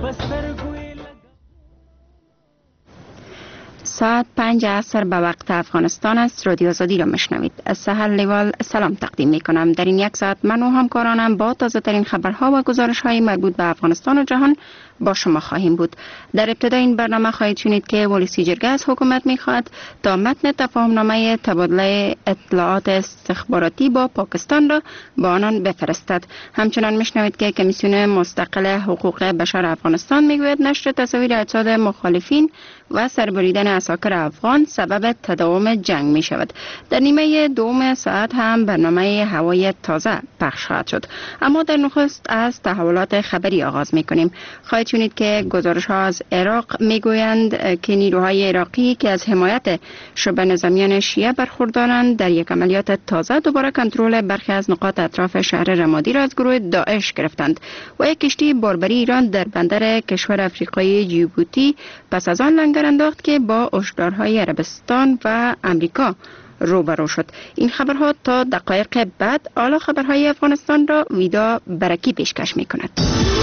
ساعت 5 عصر به وقت افغانستان است. رادیو آزادی را میشنوید. از سحر لیوال سلام تقدیم می کنم. در این یک ساعت من و همکارانم با تازه ترین خبرها و گزارش های مربوط به افغانستان و جهان با شما خواهیم بود. در ابتدا این برنامه خواهید شنید که ولسی جرگه از حکومت میخواهد تا متن تفاهمنامه تبادله اطلاعات استخباراتی با پاکستان را با آنان بفرستد. همچنان میشنوید که کمیسیون مستقل حقوق بشر افغانستان میگوید نشر تصاویر اجساد مخالفین و سربریدن عساکر افغان سبب تداوم جنگ می شود. در نیمه دوم ساعت هم برنامه هوای تازه پخش خواهد شد. اما در نخست از تحولات خبری آغاز می کنیم. خواهید شنید که گزارش ها از عراق می گویند که نیروهای عراقی که از حمایت شبه نظامیان شیعه برخوردارند در یک عملیات تازه دوباره کنترل برخی از نقاط اطراف شهر رمادی را از گروه داعش گرفتند و یک کشتی باربری ایران در بندر کشور افریقایی جیبوتی پس از آن لنگر انداخت که با هشدارهای عربستان و امریکا روبرو شد. این خبرها تا دقایق بعد اعلی خبرهای افغانستان را ویدا برکی پیشکش می کند.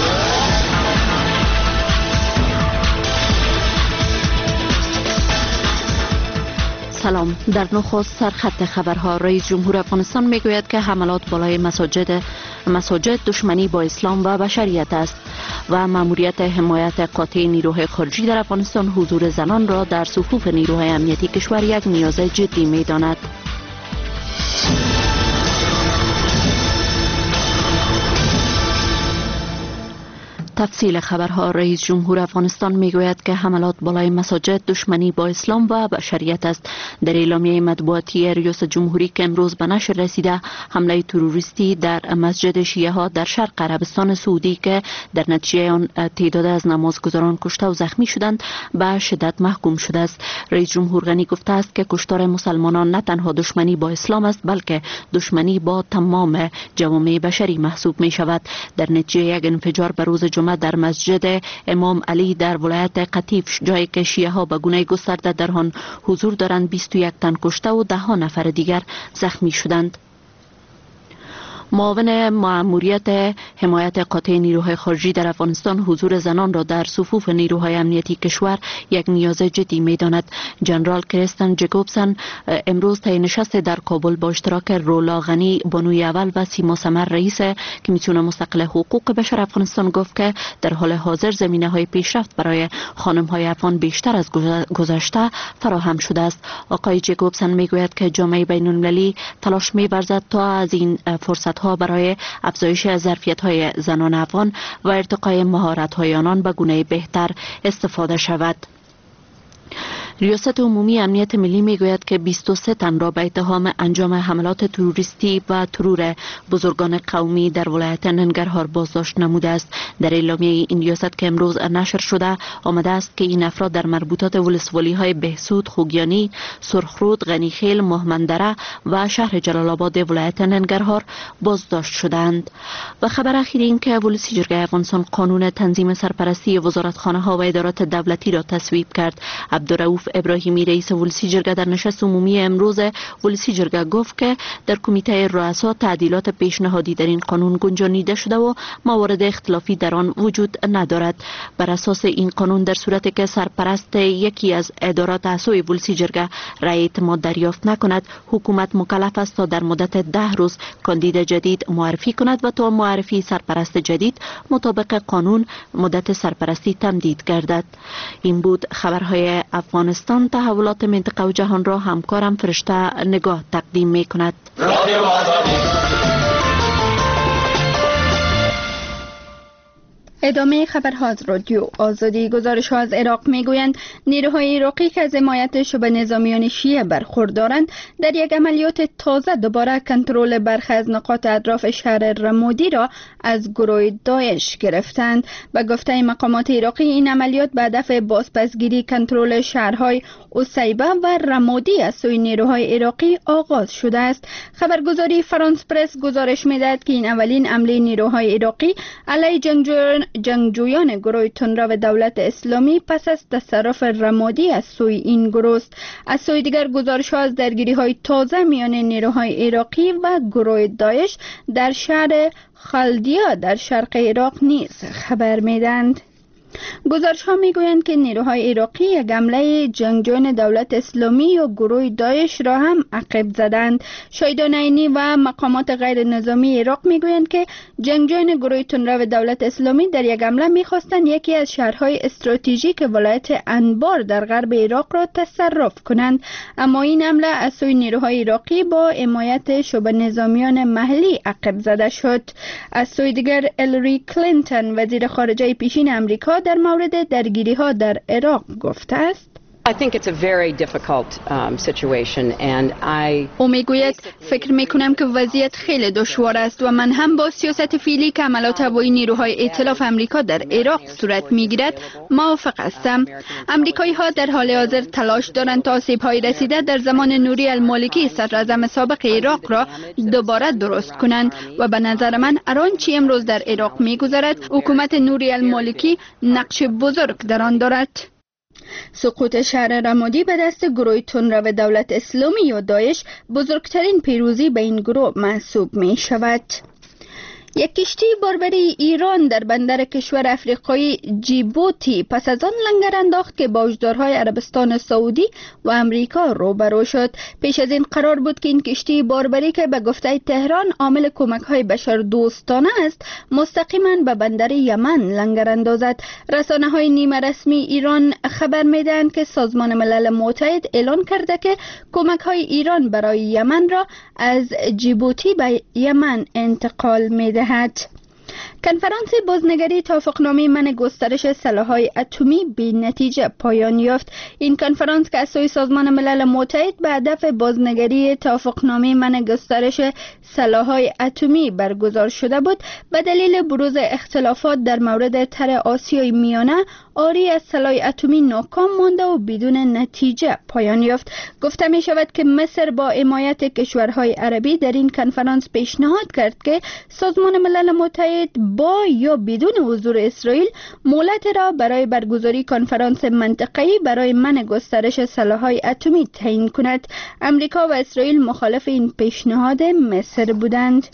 سلام. در نخست سرخط خبرها. رئیس جمهور افغانستان میگوید که حملات بالای مساجد دشمنی با اسلام و بشریت است و مأموریت حمایت قاطع نیروهای خارجی در افغانستان حضور زنان را در صفوف نیروهای امنیتی کشور یک نیاز جدی می‌داند. تفصیل خبرها. رئیس جمهور افغانستان میگوید که حملات بالای مساجد دشمنی با اسلام و بشریت است. در اعلامیه مطبوعاتی ریاست جمهوری که امروز به نشر رسیده، حمله تروریستی در مسجد شیعه ها در شرق عربستان سعودی که در نتیجه آن تعداد از نمازگزاران کشته و زخمی شدند به شدت محکوم شده است. رئیس جمهور غنی گفته است که کشتار مسلمانان نه تنها دشمنی با اسلام است بلکه دشمنی با تمام جوامع بشری محسوب می شود. در نتیجه یک انفجار به روز در مسجد امام علی در ولایت قطیف، جایی که شیعه ها به گونه گسترده در آن حضور دارند، 21 تن کشته و 10 نفر دیگر زخمی شدند. معاون مأموریت حمایت قاطع نیروهای خارجی در افغانستان حضور زنان را در صفوف نیروهای امنیتی کشور یک نیاز جدی می‌داند. جنرال کریستن جکوبسن امروز طی نشست در کابل با اشتراک رولا غنی بانوی اول و سیما سمر رئیس کمیسیون مستقل حقوق بشر افغانستان گفت که در حال حاضر زمینه‌های پیشرفت برای خانم‌های افغان بیشتر از گذشته فراهم شده است. آقای جکوبسن میگوید که جامعه بین‌المللی تلاش می‌ورزد تا از این فرصت برای افزایش ظرفیت‌های زنان افغان و ارتقای مهارت‌های آنان به گونه بهتر استفاده شود. ریاست عمومی امنیت ملی میگوید که 23 تن را به اتهام انجام حملات تروریستی و ترور بزرگان قومی در ولایت ننگرهار بازداشت نموده است. در اعلامیه این ریاست که امروز نشر شده آمده است که این افراد در مربوطات ولسوالی‌های بهسود، خوگیانی، سرخرود، غنیخیل، مهمندره و شهر جلال آباد ولایت ننگرهار بازداشت شدند. و خبر اخیر این که ولسی جرگه افغانستان قانون تنظیم سرپرستی وزارتخانه‌ها و ادارات دولتی را تصویب کرد. عبدالرؤوف ابراهیمی رئیس ولسی جرگه در نشست عمومی امروز ولسی جرگه گفت که در کمیته رؤسا تعدیلات پیشنهادی در این قانون گنجانیده شده و موارد اختلافی در آن وجود ندارد. بر اساس این قانون در صورتی که سرپرست یکی از ادارات اعضای ولسی جرگه رأی اعتماد دریافت نکند، حکومت مکلف است تا در مدت 10 روز کاندید جدید معرفی کند و تا معرفی سرپرست جدید مطابق قانون مدت سرپرستی تمدید گردد. این بود خبرهای افغانستان. تحولات منطقه و جهان را همکارم فرشته نگاه تقدیم می کند. ادامه خبرها از رادیو آزادی. گزارش‌ها از عراق می‌گویند نیروهای عراقی که از حمایت شبه نظامیان شیعه برخوردارند در یک عملیات تازه دوباره کنترل برخی از نقاط اطراف شهر رمادی را از گروه داعش گرفتند. به گفته مقامات عراقی این عملیات به هدف بازپسگیری کنترل شهرهای عصیبه و رمادی از سوی نیروهای عراقی آغاز شده است. خبرگزاری فرانس پرس گزارش می‌دهد که این اولین حمله نیروهای عراقی علیه جنگجویان گروه تندرو دولت اسلامی پس از تصرف رمادی از سوی این گروه است. از سوی دیگر گزارش‌ها از درگیری‌های تازه میان نیروهای عراقی و گروه داعش در شهر خلدیا در شرق عراق نیز خبر می‌دهند. گزارش ها می گویند که نیروهای عراقی یک حمله جنگجویان دولت اسلامی و گروه داعش را هم عقب زدند. شاهدان عینی و مقامات غیر نظامی عراق می گویند که جنگجویان گروه تندرو دولت اسلامی در یک حمله می خواستند یکی از شهرهای استراتژیک ولایت انبار در غرب عراق را تصرف کنند، اما این حمله از سوی نیروهای عراقی با حمایت شعبه نظامیان محلی عقب زده شد. از سوی دیگر هیلاری کلینتون وزیر خارجه پیشین امریکا در مورد درگیری ها در عراق گفته است: او میگوید فکر میکنم که وضعیت خیلی دشوار است و من هم با سیاست فعلی که عملات هوایی نیروهای ائتلاف امریکا در عراق صورت میگیرد موافق هستم. امریکایی ها در حال حاضر تلاش دارند تا آسیب های رسیده در زمان نوری المالکی صدراعظم سابق عراق را دوباره درست کنند و به نظر من هر آنچه امروز در عراق میگذرد حکومت نوری المالکی نقش بزرگ در آن دارد. سقوط شهر رمادی به دست گروه تندرو دولت اسلامی و داعش بزرگترین پیروزی به این گروه محسوب می شود. یک کشتی باربری ایران در بندر کشور افریقایی جیبوتی پس از آن لنگر انداخت که با هشدارهای عربستان سعودی و امریکا روبرو شد. پیش از این قرار بود که این کشتی باربری که به گفته تهران عامل کمک‌های بشردوستانه است مستقیما به بندر یمن لنگر اندازد. رسانه‌های نیمه رسمی ایران خبر می‌دهند که سازمان ملل متحد اعلان کرده که کمک‌های ایران برای یمن را از جیبوتی به یمن انتقال می‌دهد. کنفرانس بازنگری توافقنامه منع گسترش سلاح‌های اتمی بی نتیجه پایان یافت. این کنفرانس که از سوی سازمان ملل متحد به هدف بازنگری توافقنامه منع گسترش سلاح‌های اتمی برگزار شده بود، به دلیل بروز اختلافات در مورد طرح آسیای میانه آری از سلاح اتمی ناکام مانده و بدون نتیجه پایان یافت. گفته می شود که مصر با حمایت کشورهای عربی در این کنفرانس پیشنهاد کرد که سازمان ملل متحد با یا بدون حضور اسرائیل مهلت را برای برگزاری کنفرانس منطقه‌ای برای منع گسترش سلاح‌های اتمی تعیین کند. امریکا و اسرائیل مخالف این پیشنهاد مصر بودند.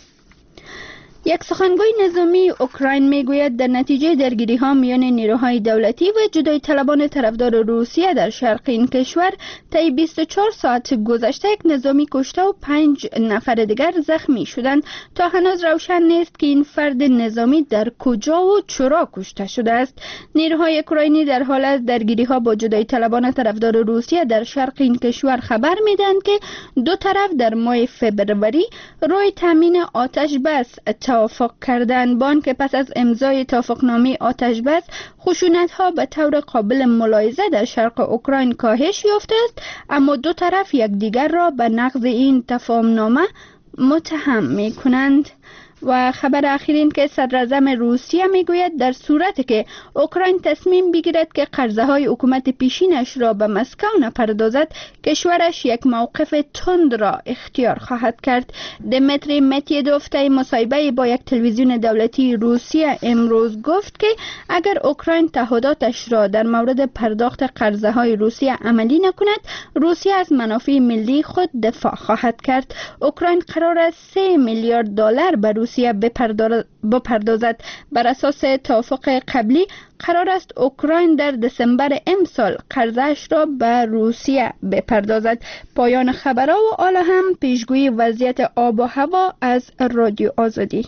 یک سخنگوی نظامی اوکراین میگوید در نتیجه درگیری ها میان نیروهای دولتی و جدای طلبان طرفدار روسیه در شرق این کشور طی 24 ساعت گذشته یک نظامی کشته و 5 نفر دیگر زخمی شدند. تا هنوز روشن نیست که این فرد نظامی در کجا و چرا کشته شده است. نیروهای اوکراینی در حال از درگیری ها با جدای طلبان طرفدار روسیه در شرق این کشور خبر میدهند که دو طرف در ماه فبروری روی تامین آتش بس توافق کردند. بان که پس از امضای توافقنامه آتش بس خشونت‌ها به طور قابل ملاحظه در شرق اوکراین کاهش یافته است، اما دو طرف یکدیگر را به نقض این تفاهم‌نامه متهم می‌کنند. و خبر اخیر این که صدراعظم روسیه میگوید در صورتی که اوکراین تصمیم بگیرد که قرضه های حکومت پیشینش را به مسکو نپردازد، کشورش یک موقف تند را اختیار خواهد کرد. دمیتری مدودوف طی مصاحبه با یک تلویزیون دولتی روسیه امروز گفت که اگر اوکراین تعهداتش را در مورد پرداخت قرضه های روسیه عملی نکند، روسیه از منافع ملی خود دفاع خواهد کرد. اوکراین قرار است 3 میلیارد دلار به روسیه بپردازد. بر اساس توافق قبلی قرار است اوکراین در دسامبر امسال قرضش را به روسیه بپردازد. پایان خبرها و حالا هم پیشگویی وضعیت آب و هوا از رادیو آزادی.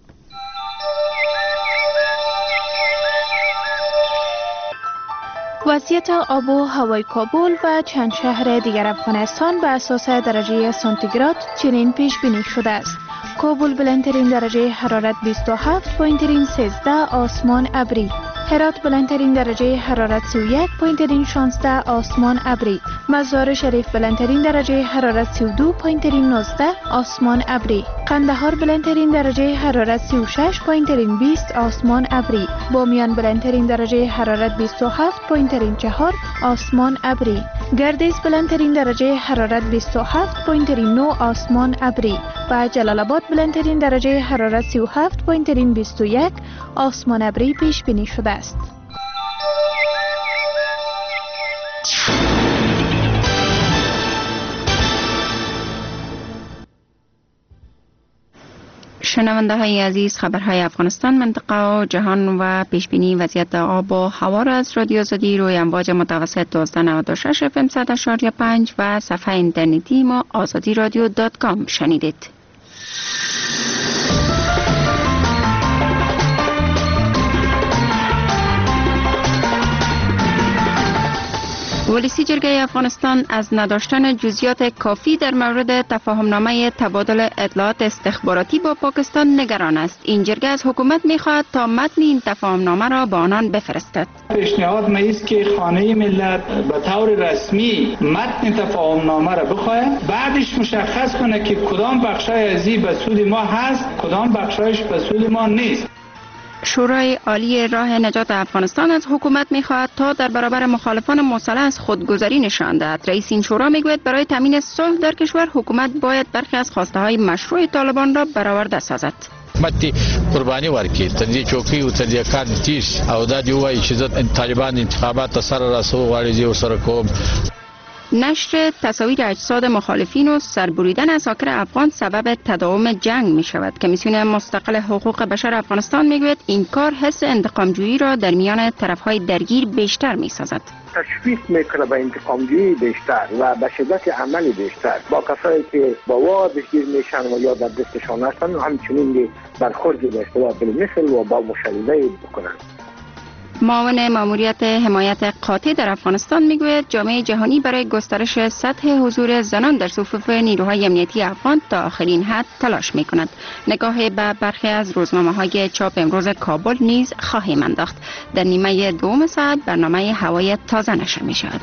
وضعیت آب و هوای کابل و چند شهر دیگر افغانستان به اساس درجه سانتیگراد چنین پیش بینی شده است: کابل بلندترین درجه حرارت 27، پایین‌ترین 13، آسمان ابری. هرات بلندترین درجه حرارت 31، پایین‌ترین 16، آسمان ابری. مزار شریف بلندترین درجه حرارت 32، پایین‌ترین 19، آسمان ابری. قندهار بلندترین درجه حرارت 36، پایین‌ترین 20، آسمان ابری. بامیان بلندترین درجه حرارت 27، پایین‌ترین 4، آسمان ابری. گردیز بلندترین درجه حرارت 27، پایین‌ترین 9، آسمان ابری. و جلال آباد بلندترین درجه حرارت 37، پایین‌ترین 21، آسمان ابری پیش بینی شده است. شنونده های عزیز، خبرهای افغانستان، منطقه و جهان و پیشبینی وضعیت آب و هوا را از رادیو آزادی روی امواج متوسط 1296 FM 100.5 و صفحه اینترنتی ما azadiradio.com شنیدید. ولسی جرگه افغانستان از نداشتن جزئیات کافی در مورد تفاهمنامه تبادل اطلاعات استخباراتی با پاکستان نگران است. این جرگه از حکومت می‌خواهد تا متن این تفاهمنامه را به آنان بفرستد. پیشنهاد ما است که خانه ملت به طور رسمی متن تفاهمنامه را بخواهد، بعدش مشخص کنه که کدام بخشای از این به سود ما هست، کدام بخشایش به سود ما نیست. شورای عالی راه نجات افغانستان از حکومت می‌خواهد تا در برابر مخالفان مسلح از خودگذری نشان دهد. رئیس این شورا میگوید برای تامین صلح در کشور حکومت باید برخی از خواسته‌های مشروع طالبان را برآورده سازد. متی قربانی ورکړي تر دې چوکۍ او تر دې کار تیش او دا دی وایي چې طالبان انتخابات سره راسو غواړي او سره کوم. نشر تصاویر اجساد مخالفین و سربریدن اساکر افغان سبب تداوم جنگ می شود. کمیسیون مستقل حقوق بشر افغانستان می گوید این کار حس انتقامجویی را در میان طرفهای درگیر بیشتر می سازد. تشویق میکنه به انتقامجویی بیشتر و به شدت عملی بیشتر با کسایی که با وادش گیر میشن و یا در دستشان هستن، همچنین برخورد به اصطلاح بالمثل و با مشاهده بکنند. معاون ماموریت حمایت قاطع در افغانستان میگوید جامعه جهانی برای گسترش سطح حضور زنان در صفوف نیروهای امنیتی افغان تا آخرین حد تلاش میکند. نگاه به برخی از روزنامه‌های چاپ امروز کابل نیز خواهیم انداخت. در نیمه دوم ساعت برنامه هوای تازه نشر میشود.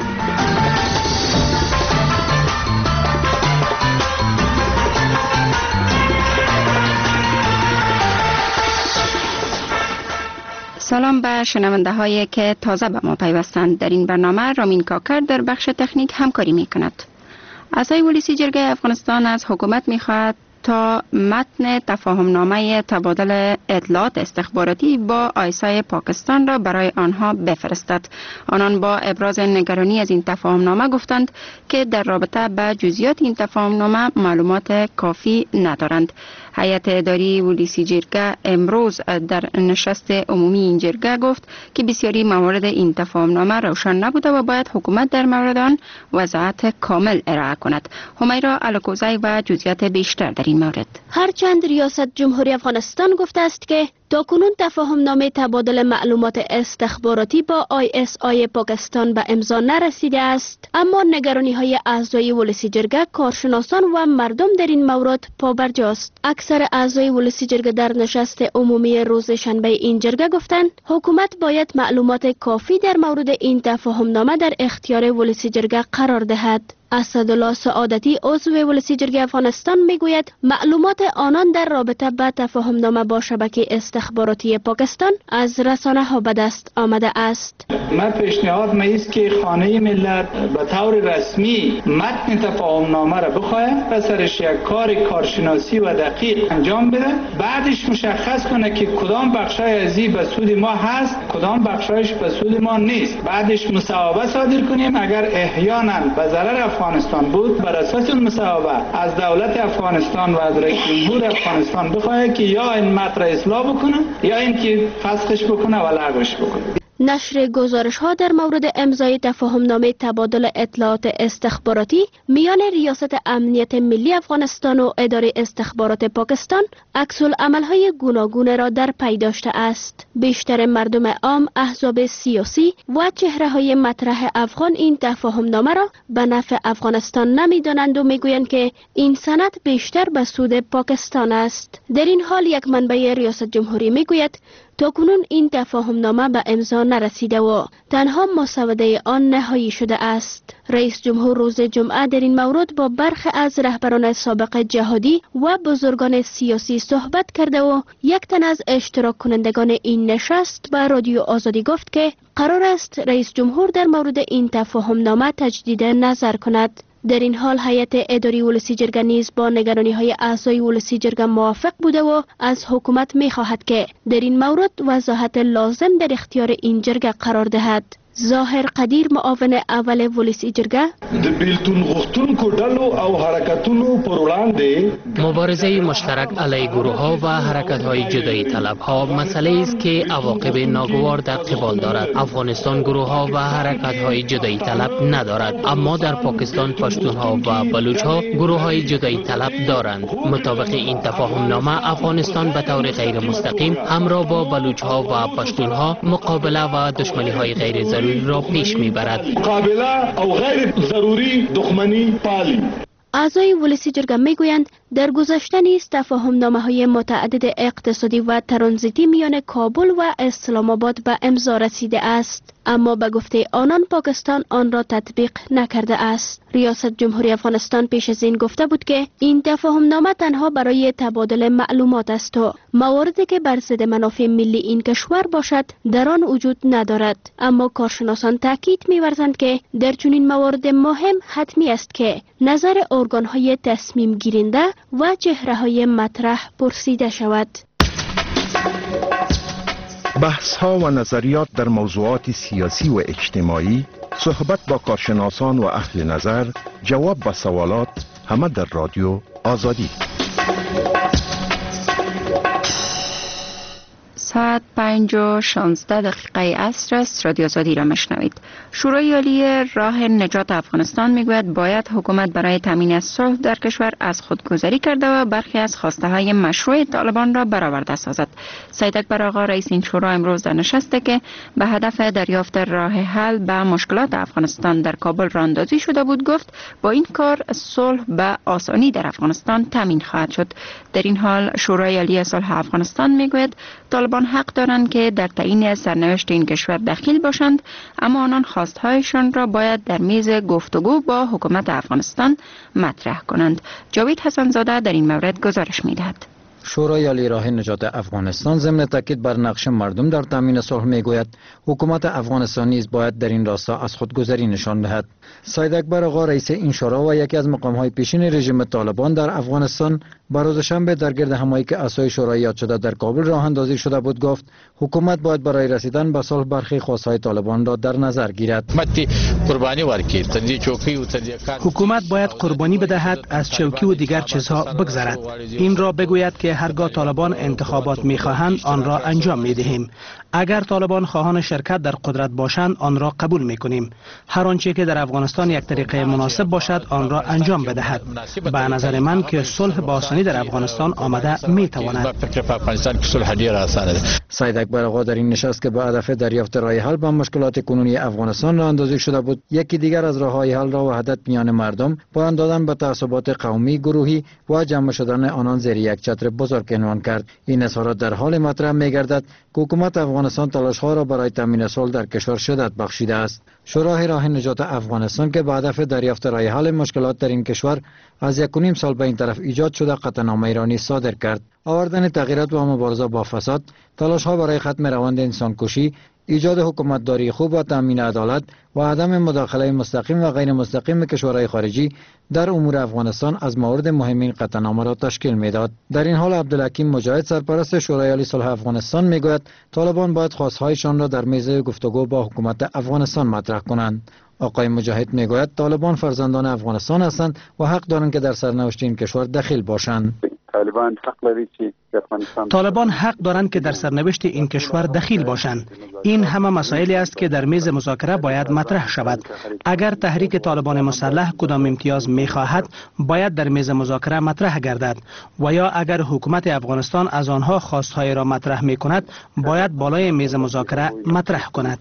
سلام به شنونده هایی که تازه به ما پیوستند. در این برنامه رامین کاکر در بخش تکنیک همکاری می کند. اعضای ولسی جرگه افغانستان از حکومت می خواهد تا متن تفاهمنامه تبادل اطلاعات استخباراتی با آیسای پاکستان را برای آنها بفرستد. آنان با ابراز نگرانی از این تفاهمنامه گفتند که در رابطه به جزئیات این تفاهمنامه معلومات کافی ندارند. هیئت اداری ولسی جرگه امروز در نشست عمومی این جرگه گفت که بسیاری موارد این تفاهمنامه روشن نبوده و باید حکومت در مورد آن وضاحت کامل ارائه کند. همیرا الکوزی و جزئیات بیشتر در این مورد. هرچند ریاست جمهوری افغانستان گفته است که تاکنون تفاهمنامه تبادل معلومات استخباراتی با ISI پاکستان به امضا نرسیده است، اما نگرانی‌های اعضای ولسی جرگه، کارشناسان و مردم در این مورد پابرجاست. اکثر اعضای ولسی جرگه در نشست عمومی روز شنبه این جرگه گفتند حکومت باید معلومات کافی در مورد این تفاهمنامه در اختیار ولسی جرگه قرار دهد. اسدالله سعادتی عضو ولسی جرگه افغانستان میگوید معلومات آنان در رابطه با تفاهمنامه با شبکه استخباراتی پاکستان از رسانه ها به دست آمده است. من پیشنهاد ما است که خانه ملت به طور رسمی متن تفاهمنامه را بخواهد، پسرش یک کارشناسی و دقیق انجام بده، بعدش مشخص کنه که کدام بخشای از این به سود ما هست، کدام بخشایش به سود ما نیست. بعدش مصوبه صادر کنیم. اگر احیانا به ضرر افغانستان بود، بر اساس اون مصوبه از دولت افغانستان و از رئیس جمهور افغانستان بخواهد که یا این متن اصلاح بکنه یا اینکه فسخش بکنه و لغوش بکنه. نشر گزارش ها در مورد امضای تفاهمنامه تبادل اطلاعات استخباراتی میان ریاست امنیت ملی افغانستان و اداره استخبارات پاکستان عکس‌العمل‌های گوناگون را در پی داشته است. بیشتر مردم عام، احزاب سیاسی و چهره‌های مطرح افغان این تفاهمنامه را به نفع افغانستان نمی‌دانند و میگویند که این سند بیشتر به سود پاکستان است. در این حال یک منبع ریاست جمهوری میگوید تاکنون این تفاهمنامه به امضا نرسیده و تنها مسوده آن نهایی شده است. رئیس جمهور روز جمعه در این مورد با برخی از رهبران سابق جهادی و بزرگان سیاسی صحبت کرده و یک تن از اشتراک کنندگان این نشست به رادیو آزادی گفت که قرار است رئیس جمهور در مورد این تفاهمنامه تجدید نظر کند. در این حال هیئت اداری ولسی جرگه نیز با نگرانی‌های اعضای ولسی جرگه موافق بوده و از حکومت می‌خواهد که در این مورد وضاحت لازم در اختیار این جرگه قرار دهد. ظاهر قدیر معاون اول ولسی جرګه د بیلتون غوښتونکو ډلو او حرکتونو پر وړاندې مبارزه مشترک علیه گروه‌ها و حرکت‌های جدایی طلب‌ها مسئله است که عواقب ناگوار در قبال دارد. افغانستان گروه‌ها و حرکت‌های جدایی طلب ندارد، اما در پاکستان پشتون‌ها و بلوچ‌ها گروه‌های جدایی طلب دارند. مطابق این تفاهم نامه افغانستان به طور غیر مستقیم همراه با بلوچ‌ها و پشتون‌ها مقابله و دشمنی‌های غیر ضروری را پیش می‌برد. مقابله او غیر ضروری دښمنی پالی. اعضای ولسی جرګه میگویند در گذشته نیز تفاهم‌نامه‌های متعدد اقتصادی و ترانزیتی میان کابل و اسلام آباد به امضا رسیده است، اما به گفته آنان پاکستان آن را تطبیق نکرده است. ریاست جمهوری افغانستان پیش از این گفته بود که این تفاهم‌نامه تنها برای تبادل معلومات است و مواردی که بر ضد منافع ملی این کشور باشد در آن وجود ندارد. اما کارشناسان تاکید می‌ورزند که در چنین موارد مهم حتمی است که نظر ارگان‌های تصمیم گیرنده و چهره‌های مطرح پرسیده شود. بحث ها و نظریات در موضوعات سیاسی و اجتماعی، صحبت با کارشناسان و اهل نظر، جواب به سوالات، همه در رادیو آزادی. ساعت 5:16 عصر است. رادیو آزادی را میشنوید. شورای عالی راه نجات افغانستان میگوید باید حکومت برای تامین صلح در کشور از خودگذری کرده و برخی از خواسته های مشروع طالبان را برآورده سازد. سید اکبر آقا رئیس این شورا امروز در نشستی که به هدف دریافت راه حل به مشکلات افغانستان در کابل راه اندازی شده بود گفت با این کار صلح به آسانی در افغانستان تامین خواهد شد. در این حال شورای عالی صلح افغانستان میگوید طالبان حق دارند که در تعیین سرنوشت این کشور دخیل باشند، اما آنان خواستهایشان را باید در میز گفتگو با حکومت افغانستان مطرح کنند. جاوید حسن زاده در این مورد گزارش می‌دهد. شورای عالی راه نجات افغانستان ضمن تاکید بر نقش مردم در تامین صلح میگوید حکومت افغانستان نیز باید در این راستا از خودگذری نشان دهد. سید اکبر آقا رئیس این شورا و یکی از مقام‌های پیشین رژیم طالبان در افغانستان بر روز شنبه در گرد همایی که اعضای شورای یاد شده در کابل راه اندازی شده بود گفت حکومت باید برای رسیدن به صلح برخی خواستهای طالبان را در نظر گیرد. حکومت باید قربانی بدهد، از چوکی و دیگر چیزها بگذرد. این را بگوید که هرگاه طالبان انتخابات می‌خواهند آن را انجام می‌دهیم. اگر طالبان خواهان شرکت در قدرت باشند آن را قبول می‌کنیم. هر آنچه که در افغانستان یک طریقه مناسب باشد آن را انجام بدهد. به نظر من که صلح با آسانی در افغانستان آمده می‌تواند. سید اکبر آقا در این نشست که به هدف دریافت راه حل به مشکلات کنونی افغانستان راه اندازی شده بود یکی دیگر از راه‌های حل را وحدت میان مردم، پایان دادن به تعصبات قومی، گروهی و جمع شدن آنان زیر یک چتر بزرگ عنوان کرد. این اظهارات در حال مطرح می‌گردد که حکومت افغانستان تلاش‌ها را برای تامین صلح در کشور شدت بخشیده است. شورای راه نجات افغانستان که به هدف دریافت راه حل مشکلات در این کشور از 1.5 سال به این طرف ایجاد شده قطعنامه ایرانی صادر کرد. آوردن تغییرات و مبارزه با فساد، تلاش‌ها برای ختم روند انسانکشی، ایجاد حکومتداری خوب و تامین عدالت و عدم مداخله مستقیم و غیر مستقیم کشورهای خارجی در امور افغانستان از موارد مهم این قطعنامه را تشکیل میداد. در این حال عبدالحکیم مجاهد سرپرست شورای عالی صلح افغانستان میگوید طالبان باید خواستهایشان را در میز گفتگو با حکومت افغانستان مطرح کنند. آقای مجاهد میگوید طالبان فرزندان افغانستان هستند و حق دارند که در سرنوشت این کشور دخیل باشند. طالبان حق دارند که در سرنوشت این کشور دخیل باشند. این همه مسائلی است که در میز مذاکره باید مطرح شود. اگر تحریک طالبان مسلح کدام امتیاز می‌خواهد باید در میز مذاکره مطرح گردد و یا اگر حکومت افغانستان از آنها خواستهای را مطرح می‌کند باید بالای میز مذاکره مطرح کند.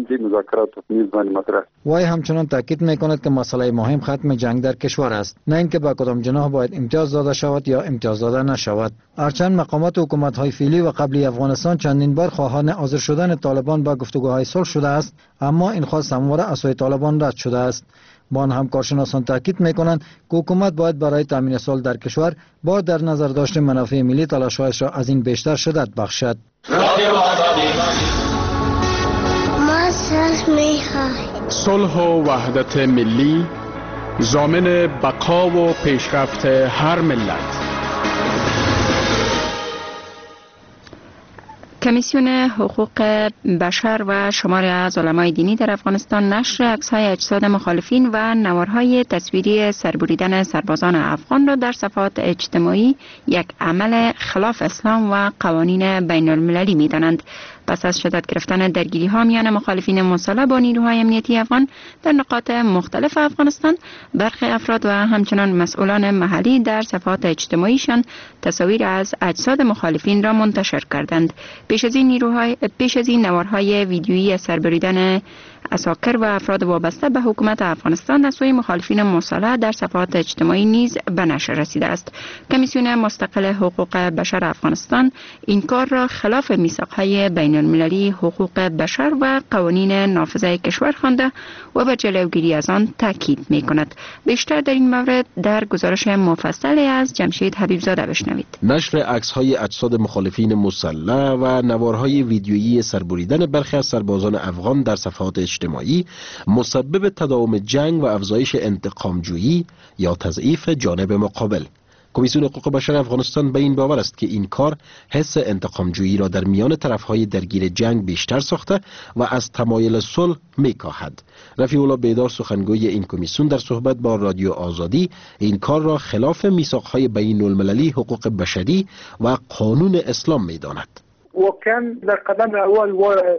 وای همچنان تاکید می‌کند که مسئله مهم ختم جنگ در کشور است، نه اینکه با کدام جناح باید امتیاز داده شود یا امتیاز داده نشود. هرچند مقامات حکومت‌های فعلی و قبلی افغانستان چندین بار خواهان حاضر شدن طالبان با گفتگوهای صلح شده است، اما این خواست همواره از سوی طالبان رد شده است. با آن هم کارشناسان تاکید می‌کنند که حکومت باید برای تامین صلح در کشور با در نظر داشتن منافع ملی تلاش‌هایش را از این بیشتر شدت بخشد. صلح و وحدت ملی ضامن بقا و پیشرفت هر ملت. کمیسیون حقوق بشر و شماری از علمای دینی در افغانستان نشر عکس‌های اجساد مخالفین و نوارهای تصویری سربریدن سربازان افغان را در صفحات اجتماعی یک عمل خلاف اسلام و قوانین بین المللی می‌دانند. پس از شدت گرفتن درگیری‌ها میان مخالفین مسلح با نیروهای امنیتی افغان در نقاط مختلف افغانستان، برخی افراد و همچنان مسئولان محلی در صفحات اجتماعیشان تصاویر از اجساد مخالفین را منتشر کردند. پیش از این نوارهای ویدیویی سربریدن عساکر و افراد وابسته به حکومت افغانستان از سوی مخالفین مسلح در صفحات اجتماعی نیز به نشر رسیده است. کمیسیون مستقل حقوق بشر افغانستان این کار را خلاف میثاق‌های بین المللی حقوق بشر و قوانین نافذه کشور خوانده و به جلوگیری از آن تاکید می‌کند. بیشتر در این مورد در گزارش مفصلی از جمشید حبیبزاده بشنوید. نشر عکس‌های اجساد مخالفین مسلح و نوارهای ویدیویی سربریدن برخی از سربازان افغان در صفحات اجتماعی مسبب تداوم جنگ و افزایش انتقامجویی یا تضعیف جانب مقابل. کمیسیون حقوق بشر افغانستان به این باور است که این کار حس انتقامجویی را در میان طرفهای درگیر جنگ بیشتر ساخته و از تمایل صلح می‌کاهد. رفیع الله بیدار سخنگوی این کمیسیون در صحبت با رادیو آزادی این کار را خلاف میثاق‌های بین المللی حقوق بشری و قانون اسلام می‌داند. واقعا در قدم اول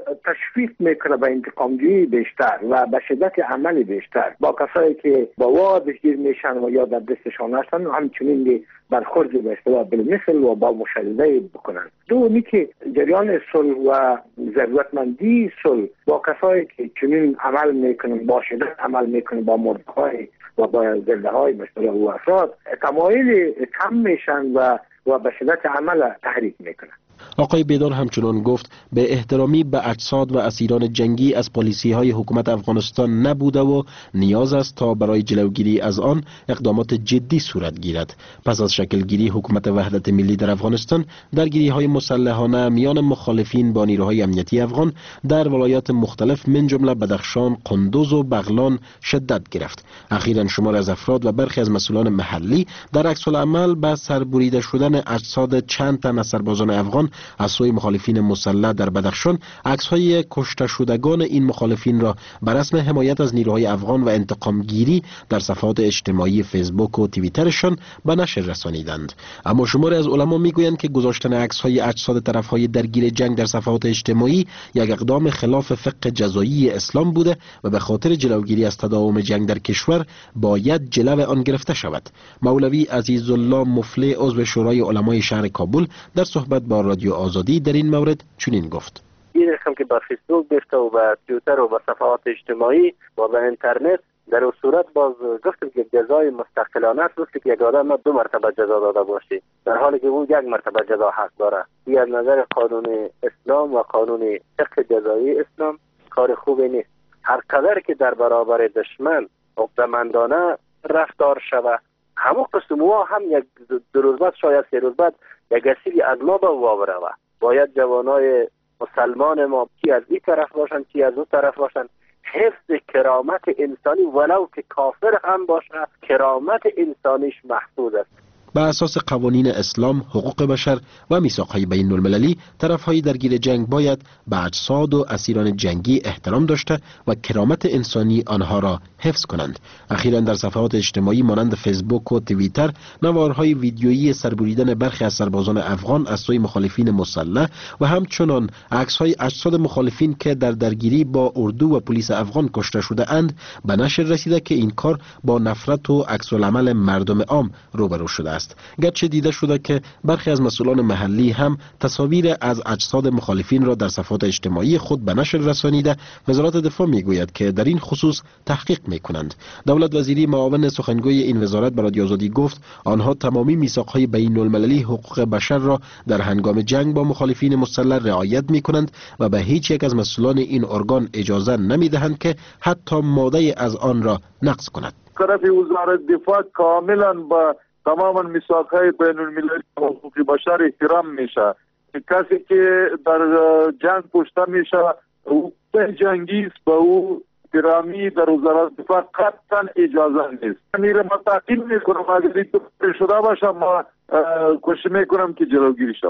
تشویق میکنه به انتقامجویی بیشتر و به شدت عملی بیشتر با کسایی که با وادشگیر میشن و یا در دستشان هستن همچنین برخورد به اشتباه بالمثل و با مشاهده بکنن. دومی که جریان صلح و ضرورتمندی صلح با کسایی که چنین عمل میکنن با شدت عمل میکنن با مردهای و با زنده های مشترک و افراد تمایل کم میشن و به شدت عمل تحریک میکنن. آقای بیدار همچنان گفت به احترامی به اجساد و اسیران جنگی از پالیسی های حکومت افغانستان نبوده و نیاز است تا برای جلوگیری از آن اقدامات جدی صورت گیرد. پس از شکلگیری حکومت وحدت ملی در افغانستان، درگیری های مسلحانه میان مخالفین با نیروهای امنیتی افغان در ولایات مختلف من جمله بدخشان، قندوز و بغلان شدت گرفت. اخیراً شمار از افراد و برخی از مسئولان محلی در عکس العمل به سربریده شدن اجساد چند تن از سربازان افغان از سوی مخالفین مسلح در بدخشان عکس‌های کشته شدگان این مخالفین را بر رسم حمایت از نیروهای افغان و انتقام گیری در صفحات اجتماعی فیسبوک و توییترشان به نشر رسانیدند. اما شماری از علما میگویند که گذاشتن عکس‌های اجساد طرف‌های درگیر جنگ در صفحات اجتماعی یک اقدام خلاف فقه جزایی اسلام بوده و به خاطر جلوگیری از تداوم جنگ در کشور باید جلو آن گرفته شود. مولوی عزیزالله مفلح عضو شورای علمای شهر کابل در صحبت با رادیو آزادی در این مورد چنین گفت: این رقم که با فیسبوک گفته و با توییتر و با صفحات اجتماعی و با اینترنت در اون صورت باز گفتم که جزای مستقلانه است، گفت که یک آدم 2 مرتبه جزا داده باشه در حالی که او 1 مرتبه جزا حق داره. این از نظر قانون اسلام و قانون فقه جزایی اسلام کار خوبی نیست. هر قدر که در برابر دشمن عقده‌مندانه رفتار شود، همون قسموها هم یک 2 روز بعد شاید 3 روز بعد یک اسیری از ما به وابره و باید جوانای مسلمان ما کی از این طرف باشن کی از اون طرف باشن، حفظ کرامت انسانی ولو که کافر هم باشه کرامت انسانیش محفوظ است. بر اساس قوانین اسلام، حقوق بشر و میثاق‌های بین المللی، طرف‌های درگیر جنگ باید به اجساد و اسیران جنگی احترام داشته و کرامت انسانی آنها را حفظ کنند. اخیراً در صفحات اجتماعی مانند فیسبوک و توییتر نوارهای ویدیویی سربریدن برخی از سربازان افغان از سوی مخالفین مسلح و همچنان عکس‌های اجساد مخالفین که در درگیری با اردو و پلیس افغان کشته شده اند به نشر رسیده که این کار با نفرت و عکس‌العمل مردم عام روبرو شده است. گرچه دیده شده که برخی از مسئولان محلی هم تصاویر از اجساد مخالفین را در صفحات اجتماعی خود به نشر رسانیده، وزارت دفاع میگوید که در این خصوص تحقیق میکنند. دولت وزیری معاون سخنگوی این وزارت به رادیو آزادی گفت آنها تمامی میثاق‌های بین المللی حقوق بشر را در هنگام جنگ با مخالفین مسلح رعایت میکنند و به هیچ یک از مسئولان این ارگان اجازه نمیدهند که حتی ماده از آن را نقض کند. طرف وزارت دفاع کاملا با تمام میثاق‌های بین المللی حقوق بشر احترام میشه. کسی که در جنگ کشته میشه او جنگی است، با او احترامی در وزارت دفاع قطعا اجازه نیست. من تعقیب میکنم اگر این شده باشه ما کوشش میکنم که جلوگیری شود.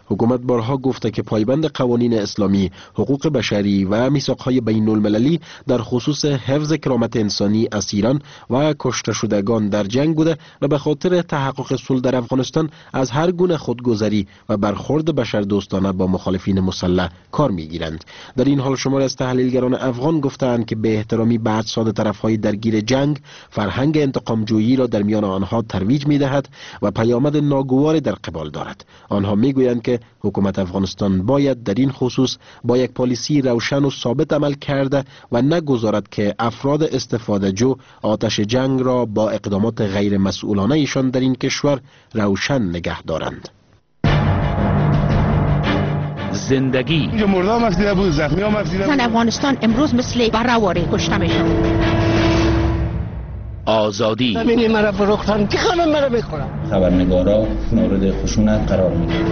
حکومت بارها گفته که پایبند قوانین اسلامی، حقوق بشری و میثاق‌های بین المللی در خصوص حفظ کرامت انسانی اسیران و کشته شدگان در جنگ بوده و به خاطر تحقق صلح در افغانستان از هر گونه خودگذری و برخورد بشردوستانه با مخالفین مسلح کار میگیرند. در این حال شماری از تحلیلگران افغان گفتند که به احترامی به اجساد طرفهای درگیر جنگ فرهنگ انتقامجویی را در میان آنها ترویج میدهد و پیامد ناگوار در قبال دارد. آنها میگویند که حکومت افغانستان باید در این خصوص با یک پالیسی روشن و ثابت عمل کرده و نگذارد که افراد استفاده جو آتش جنگ را با اقدامات غیر مسئولانه ایشان در این کشور روشن نگه دارند. زندگی مردم مفیده بود، زخمی ها مفیده بود. افغانستان امروز مثل برآواره کشته میشد. آزادی ببینی مرا فروختن که خانم مرا بخورم. خبرنگارا مورد خشونت قرار میگیرند.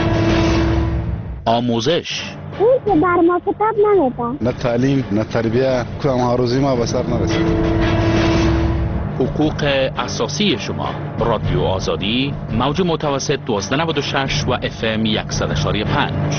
آموزش اون که بر ما کتاب نمیده. نه تعلیم نه تربیه، کدام عروضی ما به سر نرسید. حقوق اساسی شما. رادیو آزادی، موج متوسط 1296 و FM 100.5.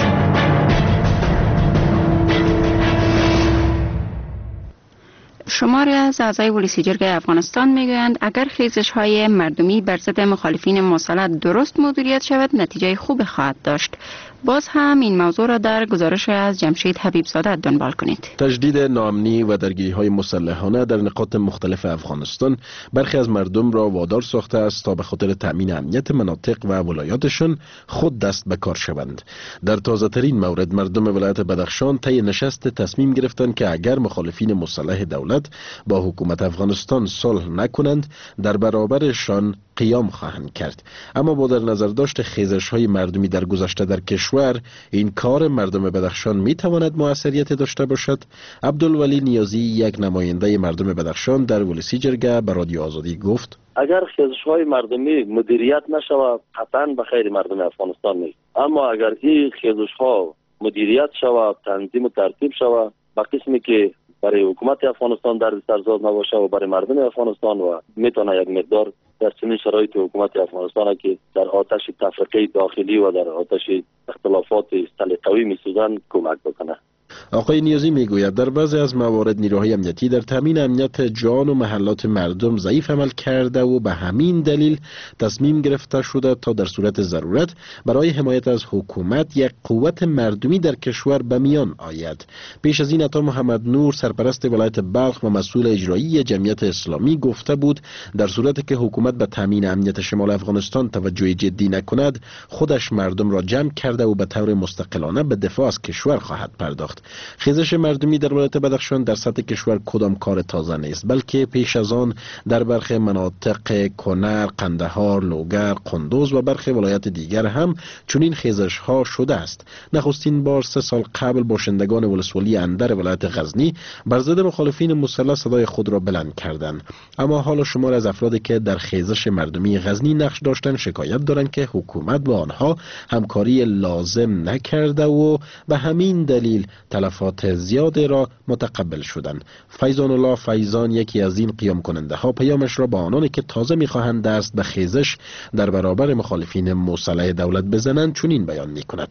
شماری از اعضای ولسی جرگه افغانستان میگویند اگر خیزش‌های مردمی بر ضد مخالفین مسلح درست مدیریت شود نتیجه خوب خواهد داشت. باز هم این موضوع را در گزارش از جمشید حبیبزاده دنبال کنید. تجدید ناامنی و درگیری‌های مسلحانه در نقاط مختلف افغانستان برخی از مردم را وادار ساخته است تا به خاطر تأمین امنیت مناطق و ولایاتشان خود دست به کار شوند. در تازه‌ترین مورد مردم ولایت بدخشان طی نشست تصمیم گرفتند که اگر مخالفین مسلح دولت با حکومت افغانستان صلح نکنند در برابرشان قیام خواهند کرد. اما با در نظر داشت خیزش‌های مردمی در گذشته در کشور، این کار مردم بدخشان می تواند موثریت داشته باشد. عبدالولی نیازی، یک نماینده مردم بدخشان در ولسی جرگه، به رادیو آزادی گفت: اگر خیزش‌های مردمی مدیریت نشود قطعاً به خیر مردم افغانستان نیست، اما اگر این خیزش‌ها مدیریت شود، تنظیم و ترتیب شود به قسمی که برای حکومت افغانستان در سرزاد نباشه و برای مردم افغانستان و میتونه یک مقدار در چنین شرایط حکومت افغانستان که در آتش تفرقه داخلی و در آتش اختلافات سلیقه‌ای میسوزند کمک بکنه. آقای نیازی میگوید در بعضی از موارد نیروهای امنیتی در تامین امنیت جان و محلات مردم ضعیف عمل کرده و به همین دلیل تصمیم گرفته شده تا در صورت ضرورت برای حمایت از حکومت یک قوت مردمی در کشور به میان آید. پیش از این عطا محمد نور، سرپرست ولایت بلخ و مسئول اجرایی جمعیت اسلامی، گفته بود در صورتی که حکومت به تامین امنیت شمال افغانستان توجه جدی نکند خودش مردم را جمع کرده و به طور مستقلانه به دفاع از کشور خواهد پرداخت. خیزش مردمی در ولایت بدخشان در سطح کشور کدام کار تازه نیست، بلکه پیش از آن در برخی مناطق کنر، قندهار، لوگر، قندوز و برخی ولایات دیگر هم چنین خیزش ها شده است. نخستین بار 3 سال قبل باشندگان ولسوالی اندر ولایت غزنی بر ضد مخالفین مسلح صدای خود را بلند کردند، اما حالا شمار از افرادی که در خیزش مردمی غزنی نقش داشتند شکایت دارند که حکومت با آنها همکاری لازم نکرده و به همین دلیل تلفات زیاده را متقبل شدند. فیضان الله فیضان، یکی از این قیام کننده ها، پیامش را با آنانی که تازه میخواهند دست به خیزش در برابر مخالفین مسلح دولت بزنند چنین بیان میکند: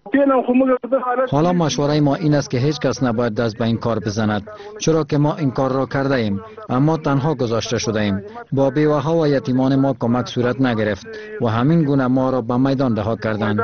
حالا مشوره ما این است که هیچ کس نباید دست به این کار بزند، چرا که ما این کار را کرده ایم اما تنها گذاشته شده ایم. با بیوه ها و یتیمان ما کمک صورت نگرفت و همین گونه ما را به میدان رها کردند.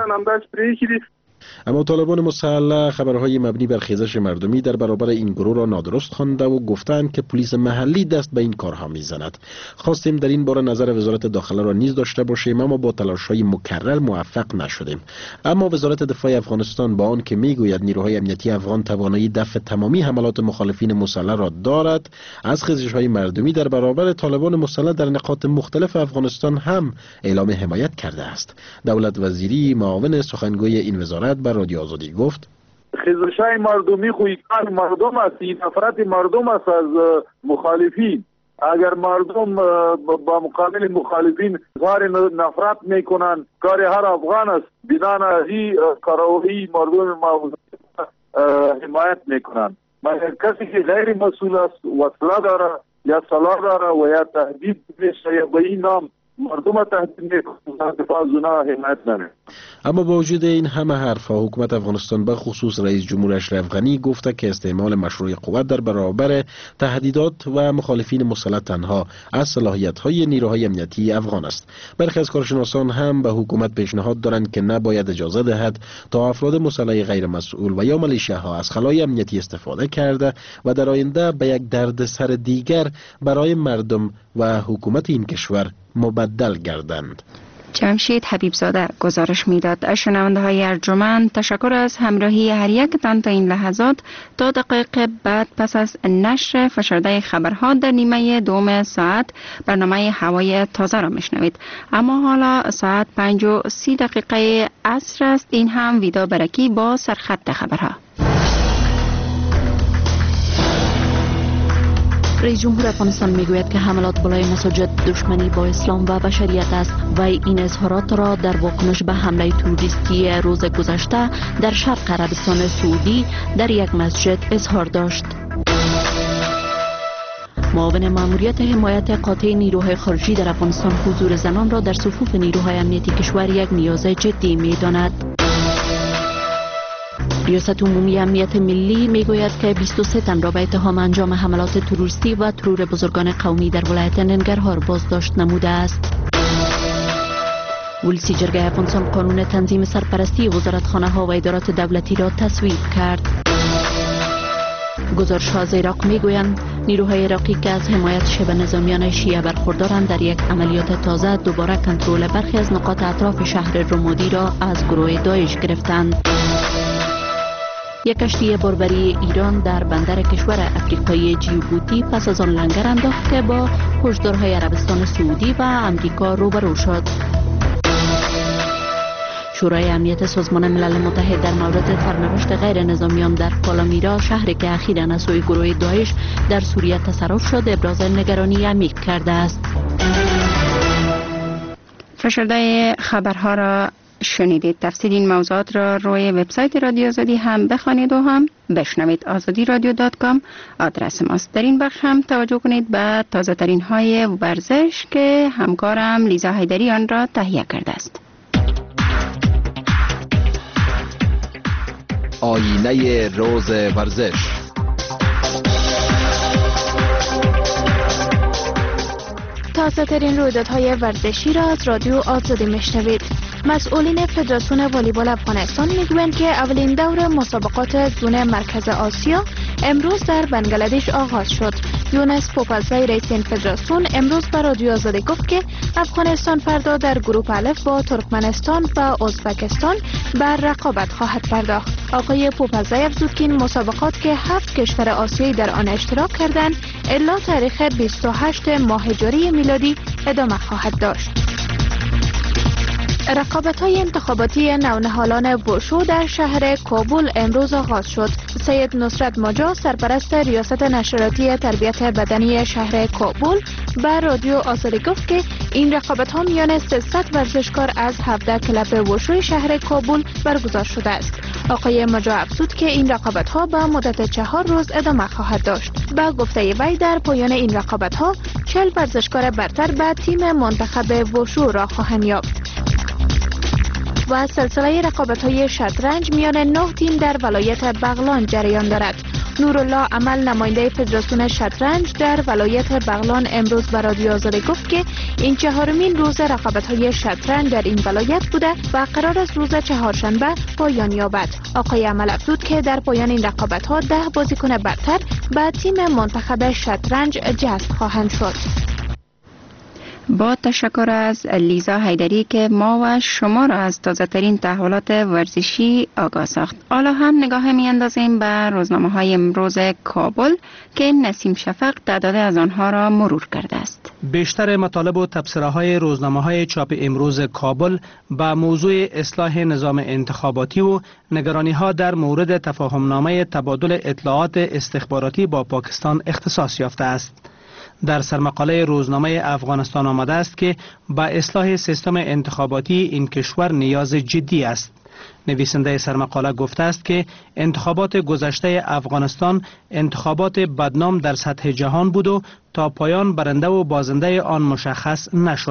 اما طالبان مسلح خبرهای مبنی بر خیزش مردمی در برابر این گروه را نادرست خوانده و گفتند که پلیس محلی دست به این کارها میزند. خواستیم در این باره نظر وزارت داخله را نیز داشته باشیم اما با تلاش‌های مکرر موفق نشدیم. اما وزارت دفاع افغانستان با آن که میگوید نیروهای امنیتی افغان توانایی دفع تمامی حملات مخالفین مسلح را دارد، از خیزش‌های مردمی در برابر طالبان مسلح در نقاط مختلف افغانستان هم اعلام حمایت کرده است. دولت وزیری معاون سخنگوی این وزارت بر رادیو آزادی گفت: خیزش‌های مردمی خوی کار مردم است، این نفرت مردم است از مخالفین. اگر مردم با مقابل مخالفین کار نفرت میکنن، کار هر افغان است، بدان ازی کارایی مردم ما حمایت میکنن. مگر کسی که غیر مسئول است، وصله داره یا سلاح داره و یا تهدید میشه یا به این نام مردم تهدید میکنه، دفاع از اونها حمایت نمیکنه. اما با وجود این همه حرفها، حکومت افغانستان به خصوص رئیس جمهور اشرف غنی گفته که استعمال مشروع قوت در برابر تهدیدات و مخالفین مسلح تنها از صلاحیت‌های نیروهای امنیتی افغان است. برخی از کارشناسان هم به حکومت پیشنهاد دارند که نباید اجازه دهد تا افراد مسلح غیر مسئول و یا ملیشیاها از خلای امنیتی استفاده کرده و در آینده به یک دردسر دیگر برای مردم و حکومت این کشور مبدل گردند. جمشید حبیبزاده گزارش میداد. شنونده های ارجمند، تشکر از همراهی هر یک تان تا این لحظات. تا دقیقه بعد پس از نشر فشرده خبرها در نیمه دوم ساعت برنامه هوای تازه را میشنوید. اما حالا ساعت 5:30 عصر است. این هم ویدا برکی با سرخط خبرها. رئیس جمهور افغانستان میگوید که حملات بالای مساجد دشمنی با اسلام و بشریت است و این اظهارات را در واکنش به حمله تروریستی روز گذشته در شرق عربستان سعودی در یک مسجد اظهار داشت. معاون مأموریت حمایت قاطع نیروهای خارجی در افغانستان حضور زنان را در صفوف نیروهای امنیتی کشور یک نیاز جدی می‌داند. ریاست عمومی امنیت ملی میگوید که 23 تن را به اتهام انجام حملات تروریستی و ترور بزرگان قومی در ولایت ننگرهار بازداشت نموده است. ولسی جرگه افغانستان قانون تنظیم سرپرستی وزارتخانه ها و ادارات دولتی را تصویب کرد. گزارش ها از عراق میگویند نیروهای عراقی که از حمایت شبه نظامیان شیعه برخوردارند در یک عملیات تازه دوباره کنترل برخی از نقاط اطراف شهر رمادی را از گروه داعش گرفتند. یک کشتی باربری ایران در بندر کشور افریقایی جیبوتی پس از آن لنگر انداخت که با هشدارهای عربستان سعودی و امریکا روبرو شد. شورای امنیت سازمان ملل متحد در مورد سرنوشت غیر نظامیان در پالامیرا، شهری که اخیراً از سوی گروه داعش در سوریه تصرف شد، ابراز نگرانی عمیق کرده است. فشرده خبرها را شنیدید. تفصیل این موضوعات را روی وبسایت رادیو آزادی هم بخوانید و هم بشنوید. azadiradio.com آدرس ماست. در این بخش هم توجه کنید به تازه ترین های ورزش که همکارم لیزا حیدری آن را تهیه کرده است. آینه روز ورزش. تازه ترین رویدادهای ورزشی را از رادیو آزادی میشنوید. مسئولین فدراسیون والیبال افغانستان میگویند که اولین دور مسابقات زون مرکز آسیا امروز در بنگلادش آغاز شد. یونس پوپزای رئیس این فدراسیون امروز به رادیو آزادی گفت که افغانستان فردا در گروه الف با ترکمنستان و ازبکستان بر رقابت خواهد پرداخت. آقای پوپزای افزود که این مسابقات که 7 کشور آسیایی در آن اشتراک کردند الا تاریخ 28 ماه جاری میلادی ادامه خواهد داشت. رقابت‌های انتخاباتی نونهالان وشو در شهر کابل امروز آغاز شد. سید نصرت ماجا سرپرست ریاست نشراتی تربیت بدنی شهر کابل به رادیو آزادی گفت که این رقابت‌ها میان 300 ورزشکار از 17 کلب وشو شهر کابل برگزار شده است. آقای ماجا افزود که این رقابت‌ها به مدت 4 روز ادامه خواهد داشت. به گفته وی در پایان این رقابت‌ها 40 ورزشکار برتر به تیم منتخب وشو را خواهند یافت. و سلسله رقابت‌های شطرنج میان 9 تیم در ولایت بغلان جریان دارد. نورالله عمل نماینده فدراسیون شطرنج در ولایت بغلان امروز به رادیو آزادی گفت که این 4مین روز رقابت‌های شطرنج در این ولایت بوده و قرار است روز چهارشنبه پایان یابد. آقای عمل افزود که در پایان این رقابت‌ها 10 بازیکن برتر به تیم منتخب شطرنج جذب خواهند شد. با تشکر از لیزا حیدری که ما و شما را از تازه ترین تحولات ورزشی آگاه ساخت. حالا هم نگاه می اندازیم به روزنامه های امروز کابل که نسیم شفق تعداد از آنها را مرور کرده است. بیشتر مطالب و تبصره های روزنامه های چاپ امروز کابل با موضوع اصلاح نظام انتخاباتی و نگرانی ها در مورد تفاهمنامه تبادل اطلاعات استخباراتی با پاکستان اختصاص یافته است. در سرمقاله روزنامه افغانستان آمده است که با اصلاح سیستم انتخاباتی این کشور نیاز جدی است. نویسنده سرمقاله گفته است که انتخابات گذشته افغانستان انتخابات بدنام در سطح جهان بود و تا پایان برنده و بازنده آن مشخص نشد.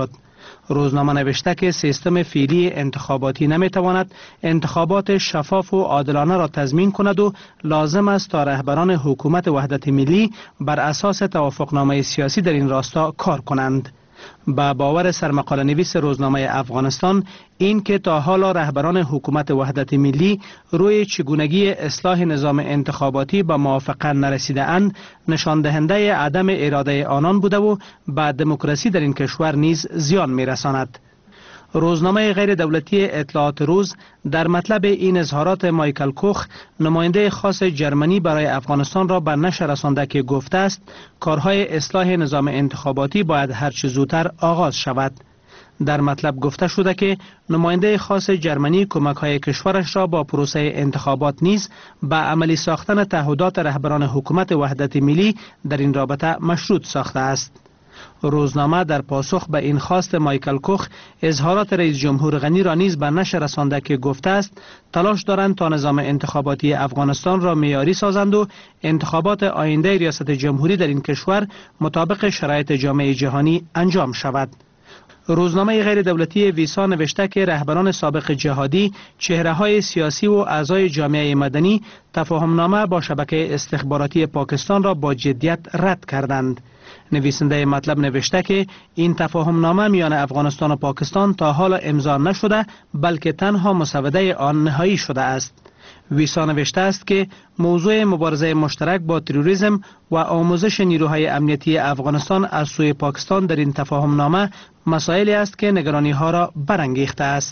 روزنامه نوشته که سیستم فعلی انتخاباتی نمیتواند انتخابات شفاف و عادلانه را تضمین کند و لازم است تا رهبران حکومت وحدت ملی بر اساس توافقنامه سیاسی در این راستا کار کنند. با باور سرمقاله نویس روزنامه افغانستان، این که تا حالا رهبران حکومت وحدت ملی روی چگونگی اصلاح نظام انتخاباتی به موافقه نرسیده اند نشان دهنده عدم اراده آنان بوده و به دموکراسی در این کشور نیز زیان میرساند. روزنامه غیر دولتی اطلاعات روز در مطلب این اظهارات مایکل کوخ، نماینده خاص جرمنی برای افغانستان را به نشر رسانده که گفته است کارهای اصلاح نظام انتخاباتی باید هرچه زودتر آغاز شود. در مطلب گفته شده که نماینده خاص جرمنی کمک‌های کشورش را با پروسه انتخابات نیز به عملی ساختن تعهدات رهبران حکومت وحدت ملی در این رابطه مشروط ساخته است. روزنامه در پاسخ به این خواست مایکل کوخ اظهارات رئیس جمهور غنی را نیز به نشر رسانده که گفته است تلاش دارند تا نظام انتخاباتی افغانستان را معیاری سازند و انتخابات آینده ریاست جمهوری در این کشور مطابق شرایط جامعه جهانی انجام شود. روزنامه غیر دولتی ویسا نوشته که رهبران سابق جهادی، چهره‌های سیاسی و اعضای جامعه مدنی تفاهمنامه با شبکه استخباراتی پاکستان را با جدیت رد کردند. نویسنده مطلب نوشته که این تفاهمنامه میان افغانستان و پاکستان تا حالا امضا نشده بلکه تنها مسوده آن نهایی شده است. ویسا نوشته است که موضوع مبارزه مشترک با تروریسم و آموزش نیروهای امنیتی افغانستان از سوی پاکستان در این تفاهمنامه مسائلی است که نگرانی ها را برانگیخته است.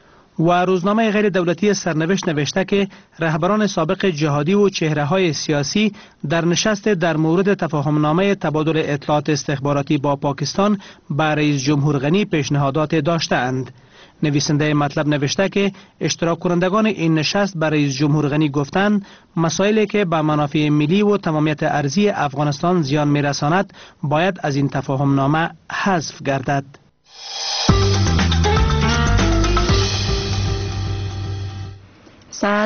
و روزنامه غیر دولتی سرنوشت نوشته که رهبران سابق جهادی و چهره‌های سیاسی در نشست در مورد تفاهمنامه تبادل اطلاعات استخباراتی با پاکستان با رئیس جمهور غنی پیشنهادات داشته‌اند. نویسنده مطلب نوشته که اشتراک کنندگان این نشست با رئیس جمهور غنی گفتند مسائلی که به منافع ملی و تمامیت ارضی افغانستان زیان می‌رساند باید از این تفاهمنامه حذف گردد. ساعت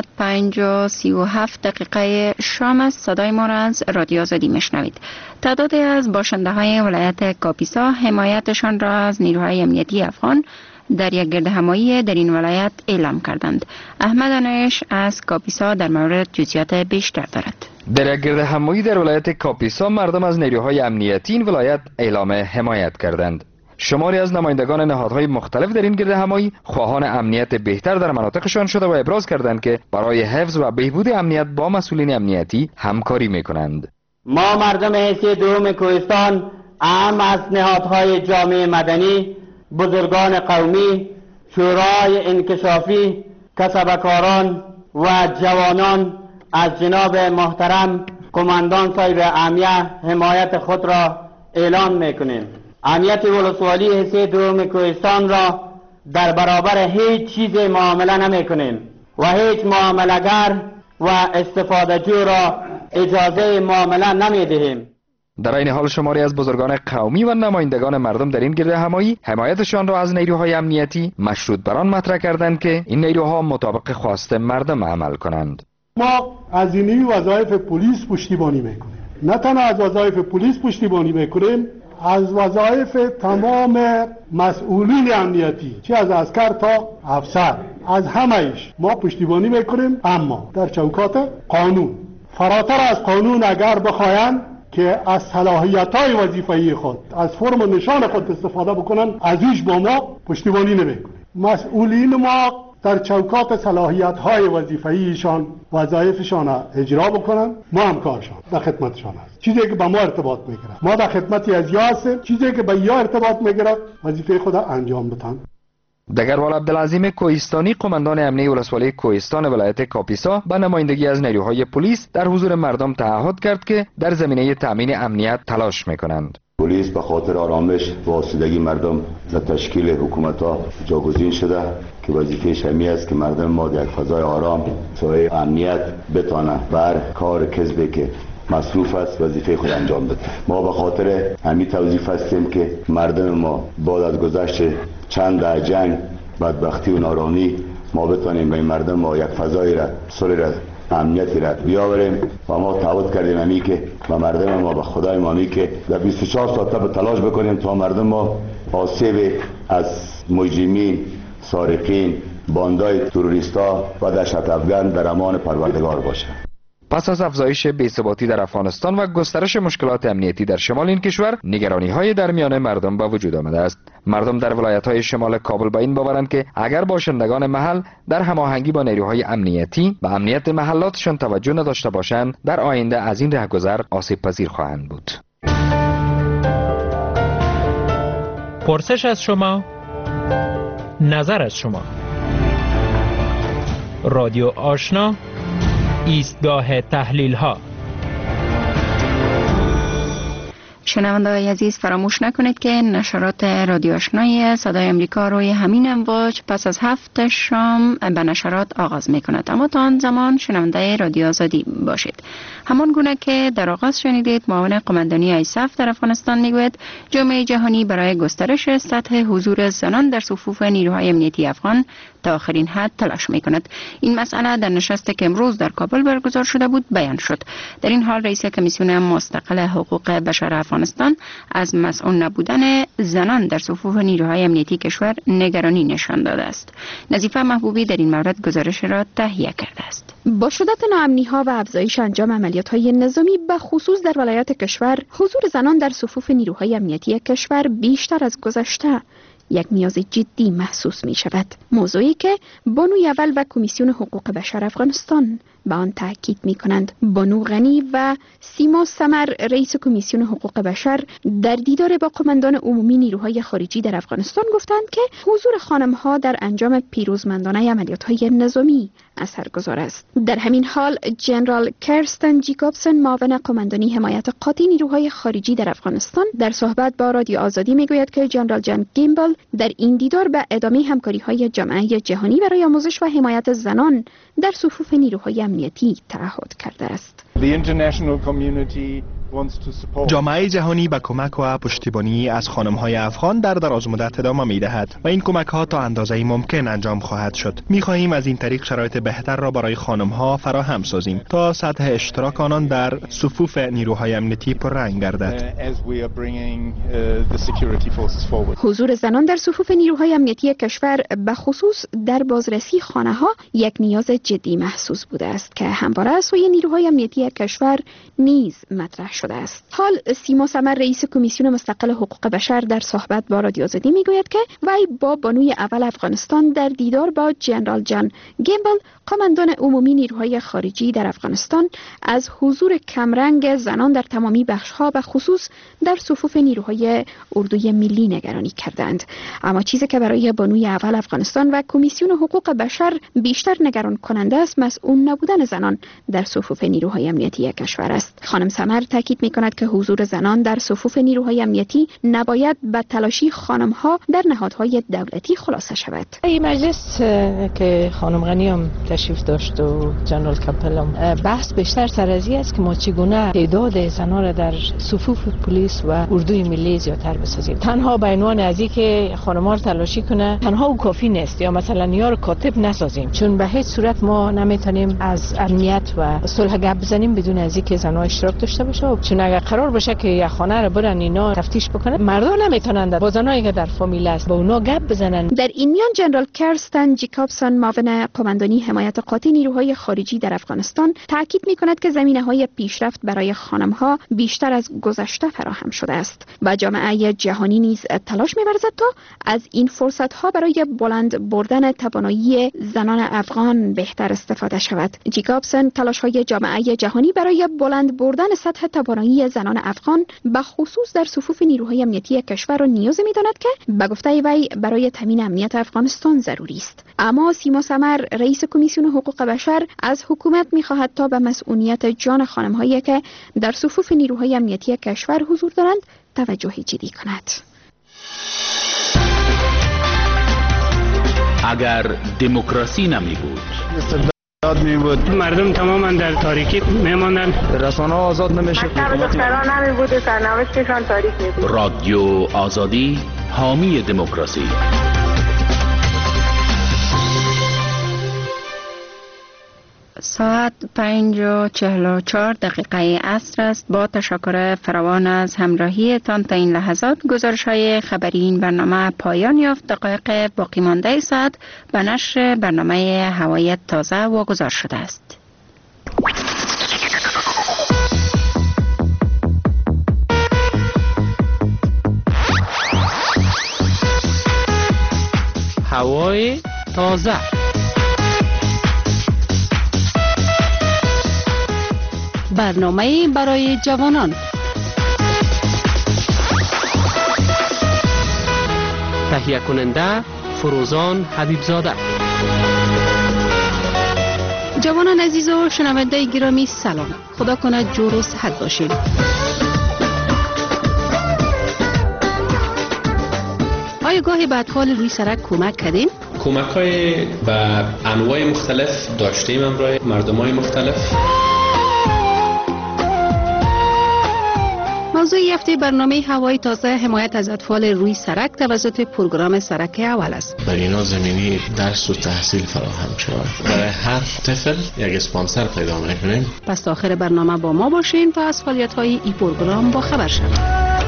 5:37 شام است. صدای ما را از رادیو آزادی میشنوید. تعدادی از باشنده های ولایت کاپیسا حمایتشان را از نیروهای امنیتی افغان در یک گردهمایی در این ولایت اعلام کردند. احمد انایش از کاپیسا در مورد جزئیات بیشتر دارد. در یک گردهمایی در ولایت کاپیسا مردم از نیروهای امنیتی این ولایت اعلام حمایت کردند. شماری از نمایندگان نهادهای مختلف در این گردهمایی خواهان امنیت بهتر در مناطقشان شده و ابراز کردند که برای حفظ و بهبود امنیت با مسئولین امنیتی همکاری میکنند. ما مردم حیث دوم کوهستان اهم از نهادهای جامعه مدنی، بزرگان قومی، شورای انکشافی، کسبکاران و جوانان از جناب محترم قماندان صاحب امنیت حمایت خود را اعلان میکنیم. امنیت ولسوالی حصه دوم کوهستان را در برابر هیچ چیز معامله نمی کنیم و هیچ معامله‌گر و استفاده جو را اجازه معامله نمی دهیم. در این حال شماری از بزرگان قومی و نمایندگان مردم در این گردهمایی حمایتشان را از نیروهای امنیتی مشروط بر آن مطرح کردند که این نیروها مطابق خواست مردم عمل کنند. ما از این وظایف پلیس پشتیبانی میکنیم. نه تنها از وظایف پلیس پشتیبانی میکنیم، از وظایف تمام مسئولین امنیتی، چه از عسکر تا افسر، از همه‌اش ما پشتیبانی میکنیم. اما در چوکات قانون، فراتر از قانون اگر بخواین که از صلاحیت‌های وظیفه‌ای خود، از فرم و نشان خود استفاده بکنن، از ایش با ما پشتیبانی نمیکنیم. مسئولین ما در چوکات صلاحیت‌های وظیفه‌ایشان وظایفشان اجرا بکنن، ما هم کارشان در خدمتشان است. چیزی که به ما ارتباط میگیره، ما در خدمتی از یا هستیم، چیزی که به یا ارتباط میگیره وظیفه خود انجام بدن. دگروال عبدالعظیم کوهستانی قماندان امنیه ولسوالی کوهستان ولایت کاپیسا به نمایندگی از نیروهای پلیس در حضور مردم تعهد کرد که در زمینه تامین امنیت تلاش میکنند. پلیس به خاطر آرامش و آسودگی مردم در تشکیل حکومت‌ها جاگزین شده که وظیفه‌اش همی است که مردم ما در یک فضای آرام، سایه امنیت بتانه بر کار کسبی که مصروف است وظیفه خود انجام بده. ما به خاطر همین توظیف هستیم که مردم ما بعد از گذشت چند دهه جنگ، بدبختی و نارامنی، ما بتانیم به این مردم ما یک فضای را صلح را امنیتی را بیاوریم و ما تعهد کردیم امی که و مردم ما به خدای ما می که در 24 ساعت به تلاش بکنیم تا مردم ما آسیب از مجرمین، سارقین، باندای تروریستا و دهشت افکن در امان پروردگار باشه. پس از افزایش بی‌ثباتی در افغانستان و گسترش مشکلات امنیتی در شمال این کشور، نگرانی‌های در میان مردم به وجود آمده است. مردم در ولایت‌های شمال کابل به این باورند که اگر باشندگان محل در هماهنگی با نیروهای امنیتی و امنیت محلاتشان توجه نداشته باشند، در آینده از این رهگذر آسیب پذیر خواهند بود. پرسش از شما، نظر از شما. رادیو آشنا، ایستگاه تحلیل ها. شنونده‌های عزیز، فراموش نکنید که نشرات رادیو آشنای صدای امریکا روی همین امواج پس از 7 شام به نشرات آغاز می‌کند، اما تا آن زمان شنونده رادیو آزادی باشید. همان گونه که در آغاز شنیدید، معاون قماندانی آیساف در افغانستان میگوید جامعه جهانی برای گسترش سطح حضور زنان در صفوف نیروهای امنیتی افغان تا آخرین حد تلاش می‌کند. این مسئله در نشستی که امروز در کابل برگزار شده بود بیان شد. در این حال رئیس کمیسیون مستقل حقوق بشر افغانستان از مسئول نبودن زنان در صفوف نیروهای امنیتی کشور نگرانی نشان داده است. نظیفه محبوبی در این مورد گزارش را تهیه کرده است. با شدت ناامنی‌ها و افزایش انجام عملیات‌های نظامی به خصوص در ولایات کشور، حضور زنان در صفوف نیروهای امنیتی کشور بیشتر از گذشته یک نیاز جدی محسوس می شود. موضوعی که بانوی اول و کمیسیون حقوق بشر افغانستان به آن تاکید می کنند. بانو غنی و سیما سمر رئیس کمیسیون حقوق بشر در دیدار با قماندان عمومی نیروهای خارجی در افغانستان گفتند که حضور خانم‌ها در انجام پیروزمندانه عملیات‌های نظامی اثرگذار است. در همین حال جنرال کرستن جیکوبسن معاون قماندانی حمایت قاطع نیروهای خارجی در افغانستان در صحبت با رادیو آزادی میگوید که جنرال جان گیمبل در این دیدار به ادامه همکاری‌های جامعه جهانی برای آموزش و حمایت زنان در صفوف نیروهای امنیتی تعهد کرده است. جامعه جهانی به کمک و پشتیبانی از خانم‌های افغان در دراز مدت ادامه می‌دهد و این کمک‌ها تا اندازه‌ای ممکن انجام خواهد شد. می‌خواهیم از این طریق شرایط بهتر را برای خانم‌ها فراهم سازیم تا سطح اشتراک آنان در صفوف نیروهای امنیتی پررنگ گردد. حضور زنان در صفوف نیروهای امنیتی کشور به خصوص در بازرسی خانه‌ها یک نیاز جدی محسوس بوده است که همواره از سوی نیروهای امنیتی کشور نیز مطرح شده است. حال سیما سمر رئیس کمیسیون مستقل حقوق بشر در صحبت با رادیو آزادی میگوید که وی با بانوی اول افغانستان در دیدار با جنرال جان گیمبل قماندان عمومی نیروهای خارجی در افغانستان از حضور کمرنگ زنان در تمامی بخش‌ها و خصوص در صفوف نیروهای اردوی ملی نگرانی کردند. اما چیزی که برای بانوی اول افغانستان و کمیسیون حقوق بشر بیشتر نگران کننده است مسئول نبودن زنان در صفوف نیروهای امنیتی کشور است. خانم سمر تاکید می‌کند که حضور زنان در صفوف نیروهای امنیتی نباید به تلاشی خانم‌ها در نهادهای دولتی خلاصه شود. این مجلس که خانم غنی هم تشریف داشت و جنرال کمپل هم بحث بیشتر سر از این است که ما چگونه تعداد زنان را در صفوف پلیس و اردوی ملی زیادتر بسازیم. تنها به عنوان از اینکه خانم‌ها رو تلاشی کنه تنها او کافی نیست، یا مثلا نیار کاتب نسازیم، چون به هیچ صورت ما نمیتونیم از امنیت و صلح گپ بزنیم بدون از اینکه زنان اشتراک داشته باشه. چون اگر قرار باشه که یک خانه رو برن اینا تفتیش بکنن، مردان نمیتونن با زنایی که در فامیل است با اونا گپ بزنن. در این میان جنرال کرستن جیکوبسن معاون قماندانی حمایت قاطع نیروهای خارجی در افغانستان تاکید می‌کند که زمینه‌های پیشرفت برای خانم‌ها بیشتر از گذشته فراهم شده است و جامعه جهانی نیز تلاش می‌ورزد تا از این فرصت‌ها برای بلند بردن توانایی زنان افغان بهتر استفاده شود. جیکوبسن تلاش‌های جامعه جهانی برای بلند بردن سطح توانایی زنان افغان به خصوص در صفوف نیروهای امنیتی کشور را نیاز می‌داند که به گفته وی برای تامین امنیت افغانستان ضروری است. اما سیما سمر رئیس کمیسیون حقوق بشر از حکومت می‌خواهد تا به مسئولیت جان خانم‌هایی که در صفوف نیروهای امنیتی کشور حضور دارند توجه جدی کند. اگر دموکراسی نمی بود مردم تماما در تاریکی میماندن، رسانه آزاد نمیشه، دختران نمی بود، سرنوشتشان تاریک می بود. رادیو آزادی حامی دموکراسی. ساعت 5:44 عصر است. با تشکر فراوان از همراهی تان تا این لحظات گزارش‌های خبری این برنامه پایان یافت. دقایق باقی مانده ساعت به نشر برنامه هوای تازه واگذار شده است. هوای تازه. برنامه برای جوانان. تهیه کننده فروزان حبیبزاده. جوانان عزیز و شنونده گرامی سلام. خدا کند جور و صحت باشین. آیا گاهی به اطفال روی سرک کمک کردین؟ کمک‌های به انواع مختلف داشتیم امروز مردمای مختلف. موضوع هفته برنامه هوای تازه حمایت از اطفال روی سرک توسط پروگرام سرک اول است. برای اینا زمینی درس و تحصیل فراهم شود. برای هر طفل یک اسپانسر پیدا می‌کنیم. پس تا آخر برنامه با ما باشین تا از فعالیت‌های این پروگرام با خبر شوید.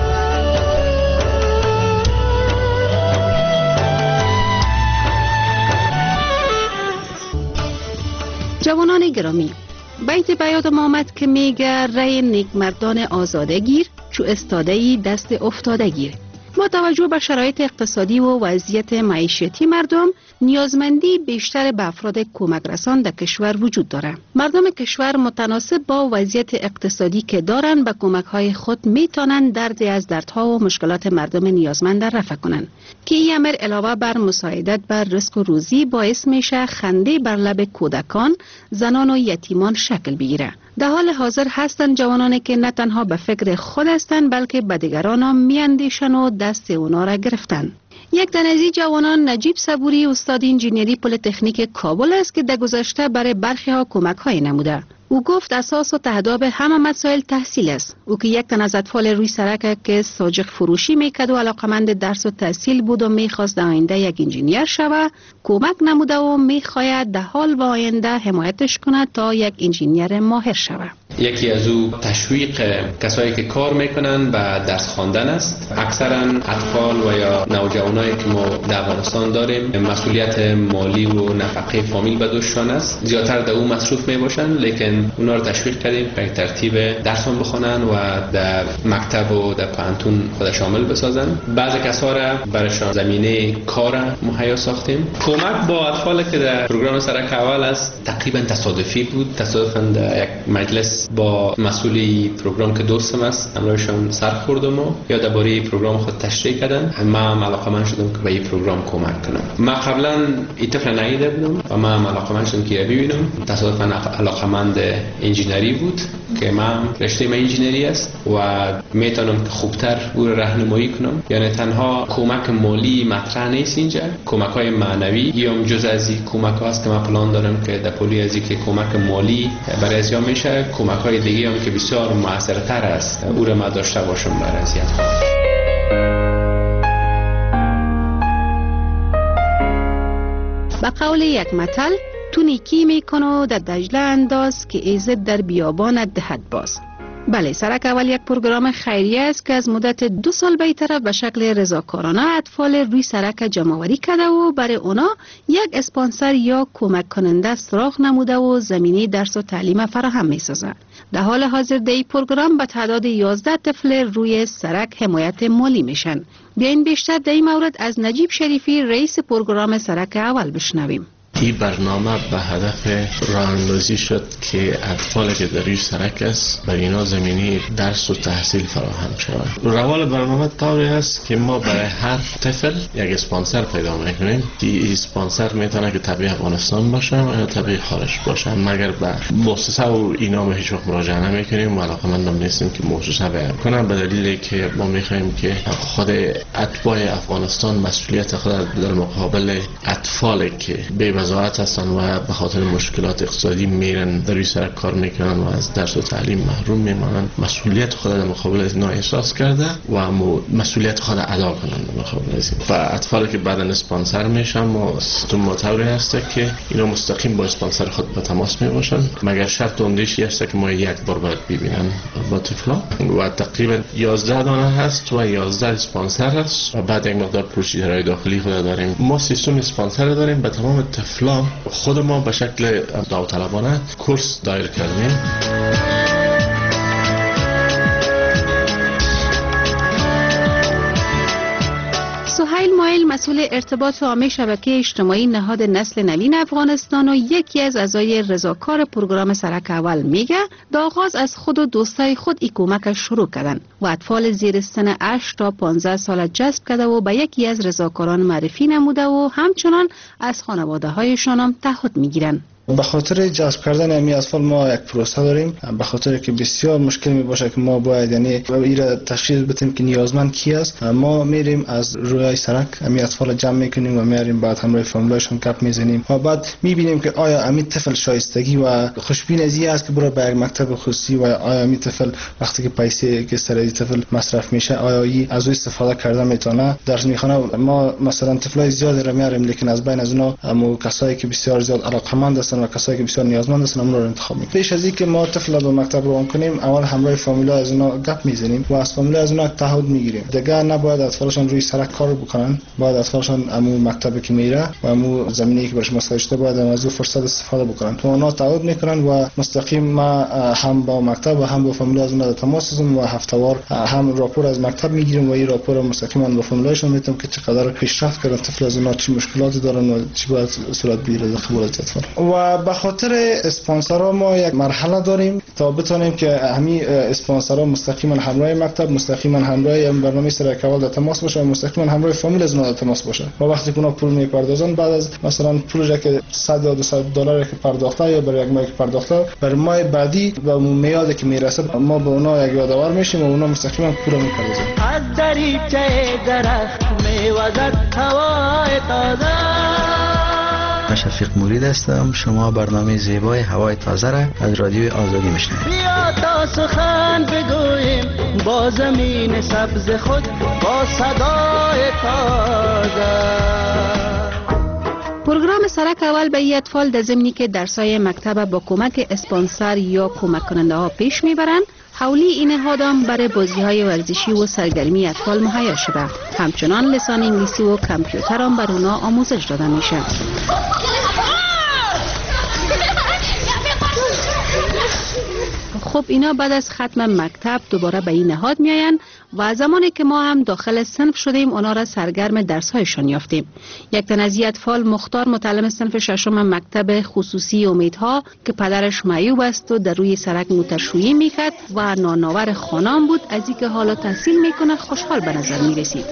جوانان گرامی، بیت بیاد ما آمد که میگه رای نیکمردان آزاده گیر چو استادهی دست افتاده گیر. با توجه به شرایط اقتصادی و وضعیت معیشتی مردم، نیازمندی بیشتر به افراد کمک رسان در کشور وجود داره. مردم کشور متناسب با وضعیت اقتصادی که دارن به کمک های خود میتونن دردی از دردها و مشکلات مردم نیازمند رفع کنن که این امر علاوه بر مساعدت بر رزق و روزی باعث میشه خنده بر لب کودکان، زنان و یتیمان شکل بگیره. در حال حاضر هستند جوانانی که نه تنها به فکر خود هستند بلکه به دیگران هم میاندیشن و دست اونا را گرفتن. یک تن از این جوانان نجیب صبوری استاد انجینری پلی‌تکنیک کابل است که در گذشته برای برخی ها کمک های نموده. او گفت اساس و تهداب همه مسائل تحصیل است. او که یک تن از اطفال روی سرک که ساجق فروشی میکرد و علاقمند درس و تحصیل بود و میخواست در آینده یک انجینیر شود، کمک نموده و میخواید در حال و آینده حمایتش کند تا یک انجینیر ماهر شود. یکی از او تشویق کسایی که کار میکنن به درس خواندن است. اکثرا اطفال و یا نوجوانایی که ما در افغانستان داریم مسئولیت مالی و نفقه فامیل به دوششان است. زیادتر در او مصروف میباشن، لیکن اونا رو تشویق کردیم به ترتیب درسون بخونن و در مکتب و در پانتون خود شامل بسازن. بعضی کسا را برایشان زمینه کار مهیا ساختیم. کمک با اطفال که در پروگرام سرک اول است تقریبا تصادفی بود. تصادفاً در یک مجلس با مسئولی پروگرام که دوستم است امروزشان سر خوردم و یا درباره پروگرام خود تشریح کردن. من هم علاقه‌مند شدم که به این پروگرام کمک کنم. من قبلا این طفل ندیده بودم و من هم علاقه‌مند شدم که ببینم. تصادفاً علاقه‌مند انجینری بود که من رشته من انجینری است و میتونم که خوبتر او را راهنمایی کنم. یعنی تنها کمک مالی مطرح نیست اینجا، کمک‌های معنوی هم جز از این کمک‌ها است که من پلان دارم که در پلی از اینکه کمک مالی برای ازیا میشه، کمک‌های دیگه هم که بسیار موثرتر است او را من داشته باشم برای ازیت. به قول یک مثل، تو نیکی میکن و در دجله انداز که ایزد در بیابان دهد باز. بله، سرک اول یک پروگرام خیریه است که از مدت 2 سال به این طرف به شکل رضاکارانه اطفال روی سرک جمع‌آوری کرده و برای اونا یک اسپانسر یا کمک کننده سراغ نموده و زمینه درس و تعلیم فراهم می‌سازد. در حال حاضر در این پروگرام به تعداد 11 طفل روی سرک حمایت مالی میشن. بیاین بیشتر در این مورد از نجیب شریفی رئیس پروگرام سرک اول بشنویم. این برنامه به هدف راه اندازی شد که اطفالی که در روی سرک است برای اینا زمینی درس و تحصیل فراهم شود. روال برنامه طوری است که ما برای هر طفل یک اسپانسر پیدا میکنیم. این اسپانسر میتونه که طبیعی افغانستان باشه یا طبیعی خارج باشه، مگر به مؤسسه و اینا ما هیچ وقت مراجعه نمیکنیم و علاقه‌مندم نیستیم که مؤسسه بیان کنن، به دلیلی که ما میخوایم که خود اتباع افغانستان مسئولیت خود در مقابل اطفالی که بی قضاوت هستن و به خاطر مشکلات اقتصادی میرن در روی سرک کار میکنن و از درس و تعلیم محروم میمانن، مسئولیت خود در مقابل از اینا احساس کرده و مسئولیت خود ادا کنن در مقابل از این. و اطفالی که بعداً اسپانسر میشن ما سیستم معتبری هست که اینا مستقیم با اسپانسر خود به تماس میباشن، مگر شرط اوندیشی هست که ما یک بار باید ببینن با طفلا و تقریبا 11 دانه هست و 11 اسپانسر هست و بعد یک مقدار پروسیجرهای داخلی خود داریم. ما سیستم اسپانسر داریم، به تمام طفلا خود ما به شکل داوطلبانه کورس دایر کردیم. سهیل مایل مسئول ارتباط عامه شبکه اجتماعی نهاد نسل نوین افغانستان و یکی از اعضای رضاکار پروگرام سرک اول میگه دا آغاز از خود و دوستای خود ای کمک شروع کردن و اطفال زیر سن 8 تا 15 سال جذب کرده و به یکی از رضاکاران معرفی نموده و همچنان از خانواده هایشان هم تعهد میگیرن. به خاطر جذب کردن امی اطفال ما یک پروسه داریم، به خاطر که بسیار مشکل می باشه که ما باید یعنی ایرا تشخیص بدیم که نیازمند کی است. ما میریم از روی سرک امی اطفال جمع میکنیم و میاریم، بعد همراه فامیلاشون گپ میزنیم و بعد میبینیم که آیا امی طفل شایستگی و خوشبین ازی است که برای به یک مکتب خصوصی و آیا امی طفل وقتی که پیسه که سر این طفل مصرف میشه آیا ای از او استفاده کرده میتونه. درس میخونه ما مثلا طفلای زیادی را میاریم، لیکن از بین از اونها هم کسایی که بسیار زیاد علاقمند هستن و کسایی که بسیار نیازمند هستن اون رو انتخاب میکنیم. پیش از اینکه ما طفل به مکتب روان کنیم اول همراه فامیلا از اونا گپ میزنیم و از فامیلا از اونا تعهد میگیریم دیگه نباید اطفالشون روی سرک کار بکنن، باید اطفالشون امو مکتبی که میره و امو زمینه‌ای که برش مساعد شده باید از اون فرصت استفاده بکنن. تو اونا تعهد میکنن و مستقیم ما هم با مکتب و هم با فامیلا از اونا تماس هستیم و هفتهوار هم راپور از مکتب میگیریم و این راپور مستقیما با فامیلاشون میتونیم که چقدر پیشرفت کردن طفل، از اونا چه مشکلاتی دارن و چی باید صورت بگیره در قبول اطفال. و به خاطر اسپانسرها ما یک مرحله داریم تا بتونیم که همین اسپانسرها مستقیما همراه مکتب، مستقیما همراه برنامه سرک اول در تماس باشه و مستقیما همراه فامیل از ما در تماس باشه. و وقتی که اونا پول میپردازن بعد از مثلا پروژه که 100 یا 200 دلار که پرداخته یا برای یک ماه که پرداخته برای ماه بعدی و میاد که میرسه ما به اونا یک یادآور میشیم و اونا مستقیما پول میپردازن. از دریچه درخت میوزد هوای تازه. شفیق مورید هستم. شما برنامه زیبای هوای تازه را از رادیو آزادی میشنوید. بیا تا سخن بگوییم با زمین سبز خود با صدای تازه. پروگرام سرک اول به ای اطفال در زمینی که درسای مکتب با کمک اسپانسر یا کمک کننده ها پیش میبرند، حولی این نهادم برای بازی های ورزشی و سرگرمی اطفال مهیا شده. همچنان لسان انگلیسی و کامپیوتر هم بر اونا آموزش داده میشه. خب اینا بعد از ختم مکتب دوباره به این نهاد میاین و زمانی که ما هم داخل صنف شدیم اونا را سرگرم درسهایشان یافتیم. یک تن از اطفال مختار متعلم صنف ششم مکتب خصوصی امیدها که پدرش معیوب است و در روی سرک موترشویی میکرد و نانآور خانم بود، از اینکه حالا تحصیل میکنه خوشحال به نظر میرسید.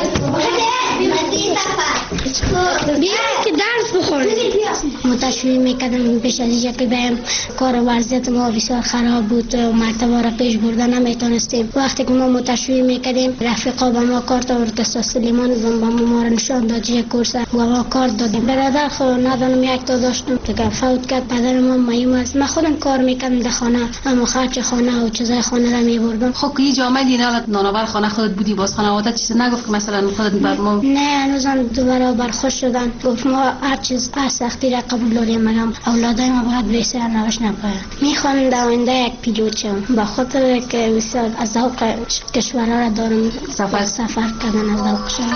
که درس بخوریم. موترشویی میکردم پیش از اینکه که بهم کار ورزیت ما بسیار خراب بود و مرتبه را پیش بردن نمیتونستیم. وقتی که ما موترشویی میکردیم رفیقا به ما کارت آورد، استاد سلیمان به ما را نشان داد چه کورس و ما کارت دادیم. برادر خود ندانم یک تا داشتم که فوت کرد، پدر ما معیوب است. من خودم کار میکردم در خانه، اما خرج خانه و چیزای خانه را میبردم. خب که اینجا آمدی نه نانآور خانه خودت بودی، باز خانواده چیز نگفت که مثلا خودت بر ما؟ نه هنوزم دو برابر خوش شدن. گفت ما هر چیز از سختی را قبول داریم، مگم اولادای ما باید به سرنوشت نپاید. میخوام در آینده یک پیلوت شم، به خاطر که بسیار از ذوق کشورها را دارم سفر کردن از ذوقشان.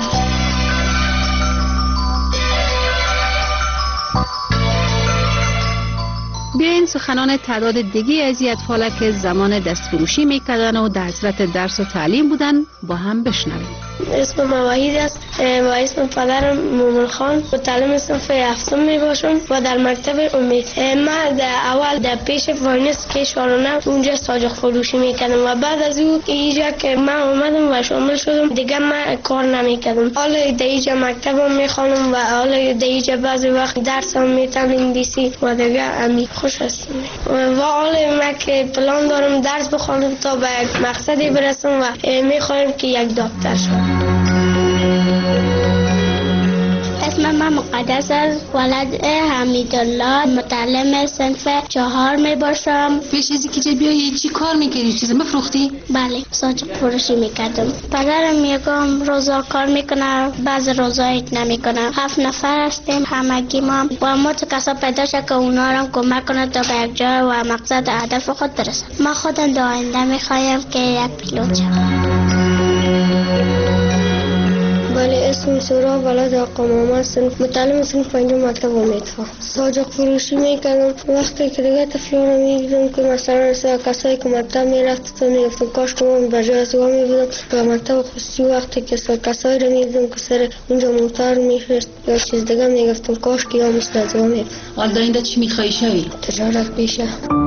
بیاین سخنان تعداد دیگه از اطفال که زمان دستفروشی میکردن و در حضرت درس و تعلیم بودن با هم بشنویم. اسم من وحید است و اسم پدرم مومن خان، متعلم صنف هفتم می باشم و در مکتب امید. من در اول در پیش فایننس که شارانه اونجا ساجق فروشی میکردم و بعد از او اینجا که من اومدم و شامل شدم دیگه من کار نمیکردم. حالا در اینجا مکتبم میخوانم و حالا در اینجا بعضی وقت درسم میتونم انگلیسی و دیگه امی خوش هستم. و حالا من که پلان دارم درس بخوانم تا به مقصدی برسم و میخوایم که یک دکتر شم. اسم من نام مقدس است. ولد حمیدالله، متعلم صنف 4 می باشم. پیش از اینکه بیایی چی کار میکردی؟ چیز مفروختی؟ بله، ساجد فروشی میکردم. پدرم میگم روزا کار میکنه، بعض روزا هیچ نمیکنه. 7 نفر هستیم همگی ما و ما تو کسا پیدا شد که اونا رو کمک کنه تا به یک جای و مقصد هدف خود برسه. ما خودم در آینده میخوایم که یک پیلوت شوم. ولی اسم سورا ولد آقا محمد صنف متعلم صنف 5 مکتب امیدها. ساجق فروشی میکردم. وقتی که دیگه طفلان رو میدیدم که مثلا کسایی که مکتب میرفت تو میگفتم کاش که من بجای از او میبودم و مکتب خصوصی. وقتی که کسایی رو میدیدم که سر اونجا موتر میخرست یا چیز دیگه میگفتم کاش که یا مثل از او میبودم. حال در اینده چی میخوایی شوی؟ تجارت پیشه.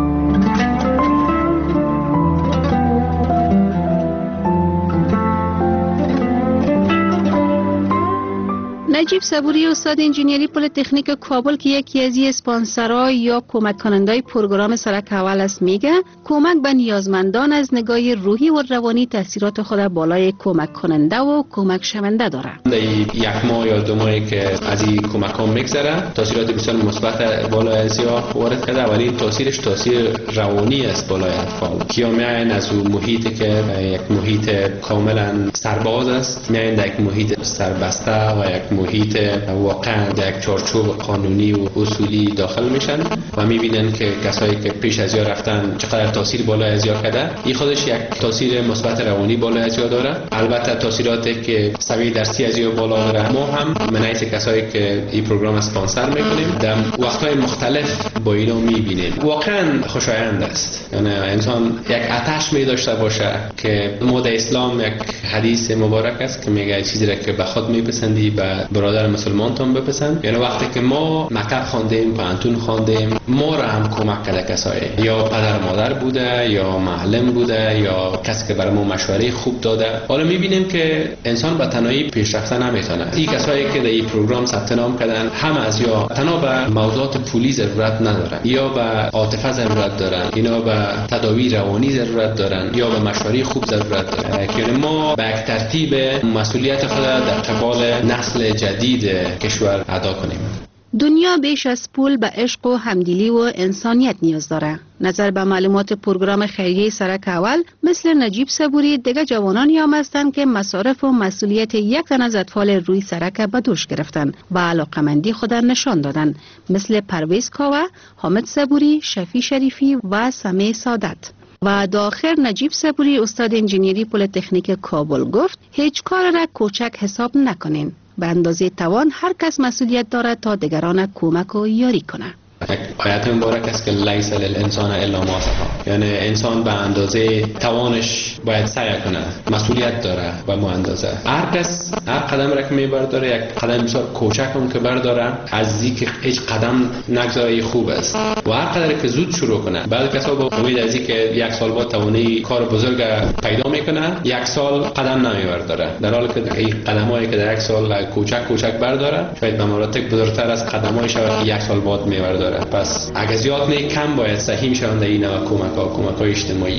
نجیب صبوری استاد انجینری پلی‌تکنیک کابل که یکی از اسپانسرای یا کمک کنندای پروگرام سرک اول است میگه کمک به نیازمندان از نگاه روحی و روانی تاثیرات خود بالای کمک کننده و کمک شونده داره. در یک ماه یا 2 ماهی که از این کمک ها میگذره تاثیرات بسیار مثبت بالای ازیا وارد کرده، ولی تاثیرش تاثیر روانی است بالای اطفال که میاین از اون محیطی که یک محیط کاملا سرباز است میاین در یک محیط سربسته و یک محیط واقعا در یک چارچوب قانونی و اصولی داخل میشن و میبینن که کسایی که پیش از یا رفتن چقدر تاثیر بالای از یا کرده. این خودش یک تاثیر مثبت روانی بالای از یا داره. البته تاثیراتی که سوی درسی از یا بالا داره ما هم منعیت کسایی که این پروگرام اسپانسر میکنیم در وقتهای مختلف با اینا میبینیم. واقعا خوشایند است. یعنی انسان یک آتش می داشته باشه که ما در اسلام یک حدیث مبارک است که میگه چیزی را که به خود میپسندی به برادر مسلمان تون بپسند. یعنی وقتی که ما مکتب خواندیم، پانتون خواندیم، ما را هم کمک کرده کسایی یا پدر مادر بوده یا معلم بوده یا کسی که برای ما مشوره خوب داده. حالا میبینیم که انسان به تنهایی پیشرفت نمیتونه. این کسایی که در این پروگرام ثبت نام کردن هم از یا تنها به موضوعات پولی ضرورت ندارن یا به عاطفه ضرورت دارن، اینا به تداوی روانی ضرورت دارن یا به مشوره خوب ضرورت دارن. یعنی ما به یک ترتیب مسئولیت خود در قبال نسل جدید کشور ادا کنیم. دنیا بیش از پول به عشق و همدلی و انسانیت نیاز داره. نظر به معلومات پروگرام خیریه سرک اول مثل نجیب صبوری دیگه جوانانی هم هستند که مصارف و مسئولیت یک تن از اطفال روی سرک به دوش گرفتن و علاقمندی خود نشان دادن مثل پرویز کاوه، حامد صبوری، شفی شریفی و سمیع سعادت. و داخل نجیب صبوری استاد انجینری پلی‌تکنیک کابل گفت هیچ کار را کوچک حساب نکنین. به اندازه توان هر کس مسئولیت دارد تا دیگران کمک و یاری کنه. آیت مبارک است که لیس للانسان الا ما سعی. یعنی انسان به اندازه توانش باید سعی کنه، مسئولیت داره و ما اندازه. هر کس هر قدم را که میبرداره یک قدم بسیار کوچک هم که برداره از اینکه هیچ قدم نگذاره خوب است و هر قدر که زود شروع کنه. بعضی کسا با امید از اینکه یک سال بعد توانی کار بزرگ پیدا میکنه یک سال قدم نمیبرداره، در حالی که این قدمایی که در یک سال کوچک برداره شاید به مراتب بزرگتر از قدمای شود که یک سال بعد میبرداره. پس اگه زیاد نه کم باید سهیم شوند در این کمک های اجتماعی.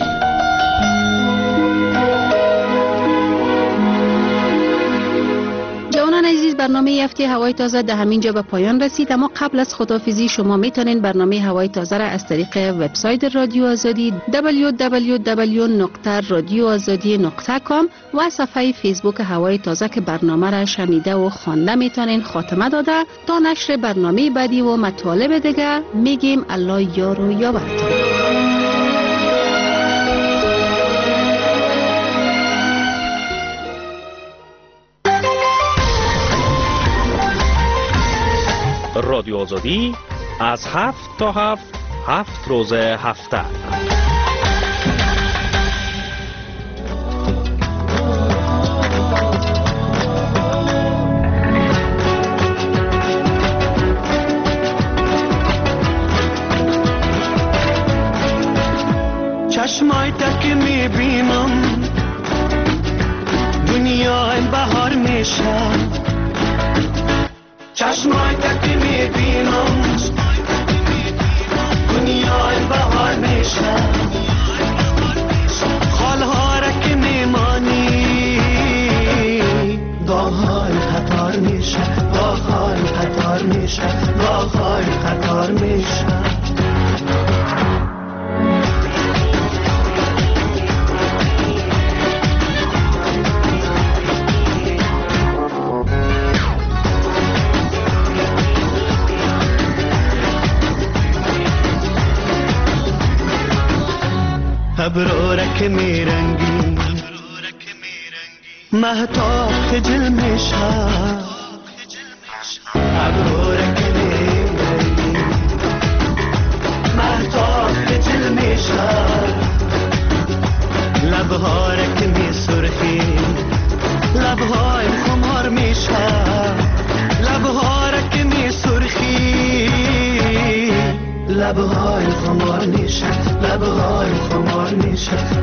جوانان عزیز، برنامه هفته هوای تازه در همین جا به پایان رسید، اما قبل از خداحافظی شما میتونین برنامه هوای تازه را از طریق وبسایت رادیو آزادی www.radioazadi.com و صفحه فیسبوک هوای تازه که برنامه را شنیده و خوانده میتونین خاتمه داده. تا نشر برنامه بعدی و مطالب دیگه میگیم الله یار و یاورتان. رادیو آزادی از 7 تا 7 روز هفته. چشمای تک میبینم دنیا این بهار میشه، چشمای تک میبینم دنیا این بهار میشه، خالها را که میمانی داغ‌های خطار میشه، داغ‌های خطار که میرنگی مهتاب خجل میشه ابراره که میرنگی مهتاب خجل میشه لبهاره که میسرخی لبهای خمار میشه لبهاره که میسرخی لبهای خمار میشه لبهای خمار میشه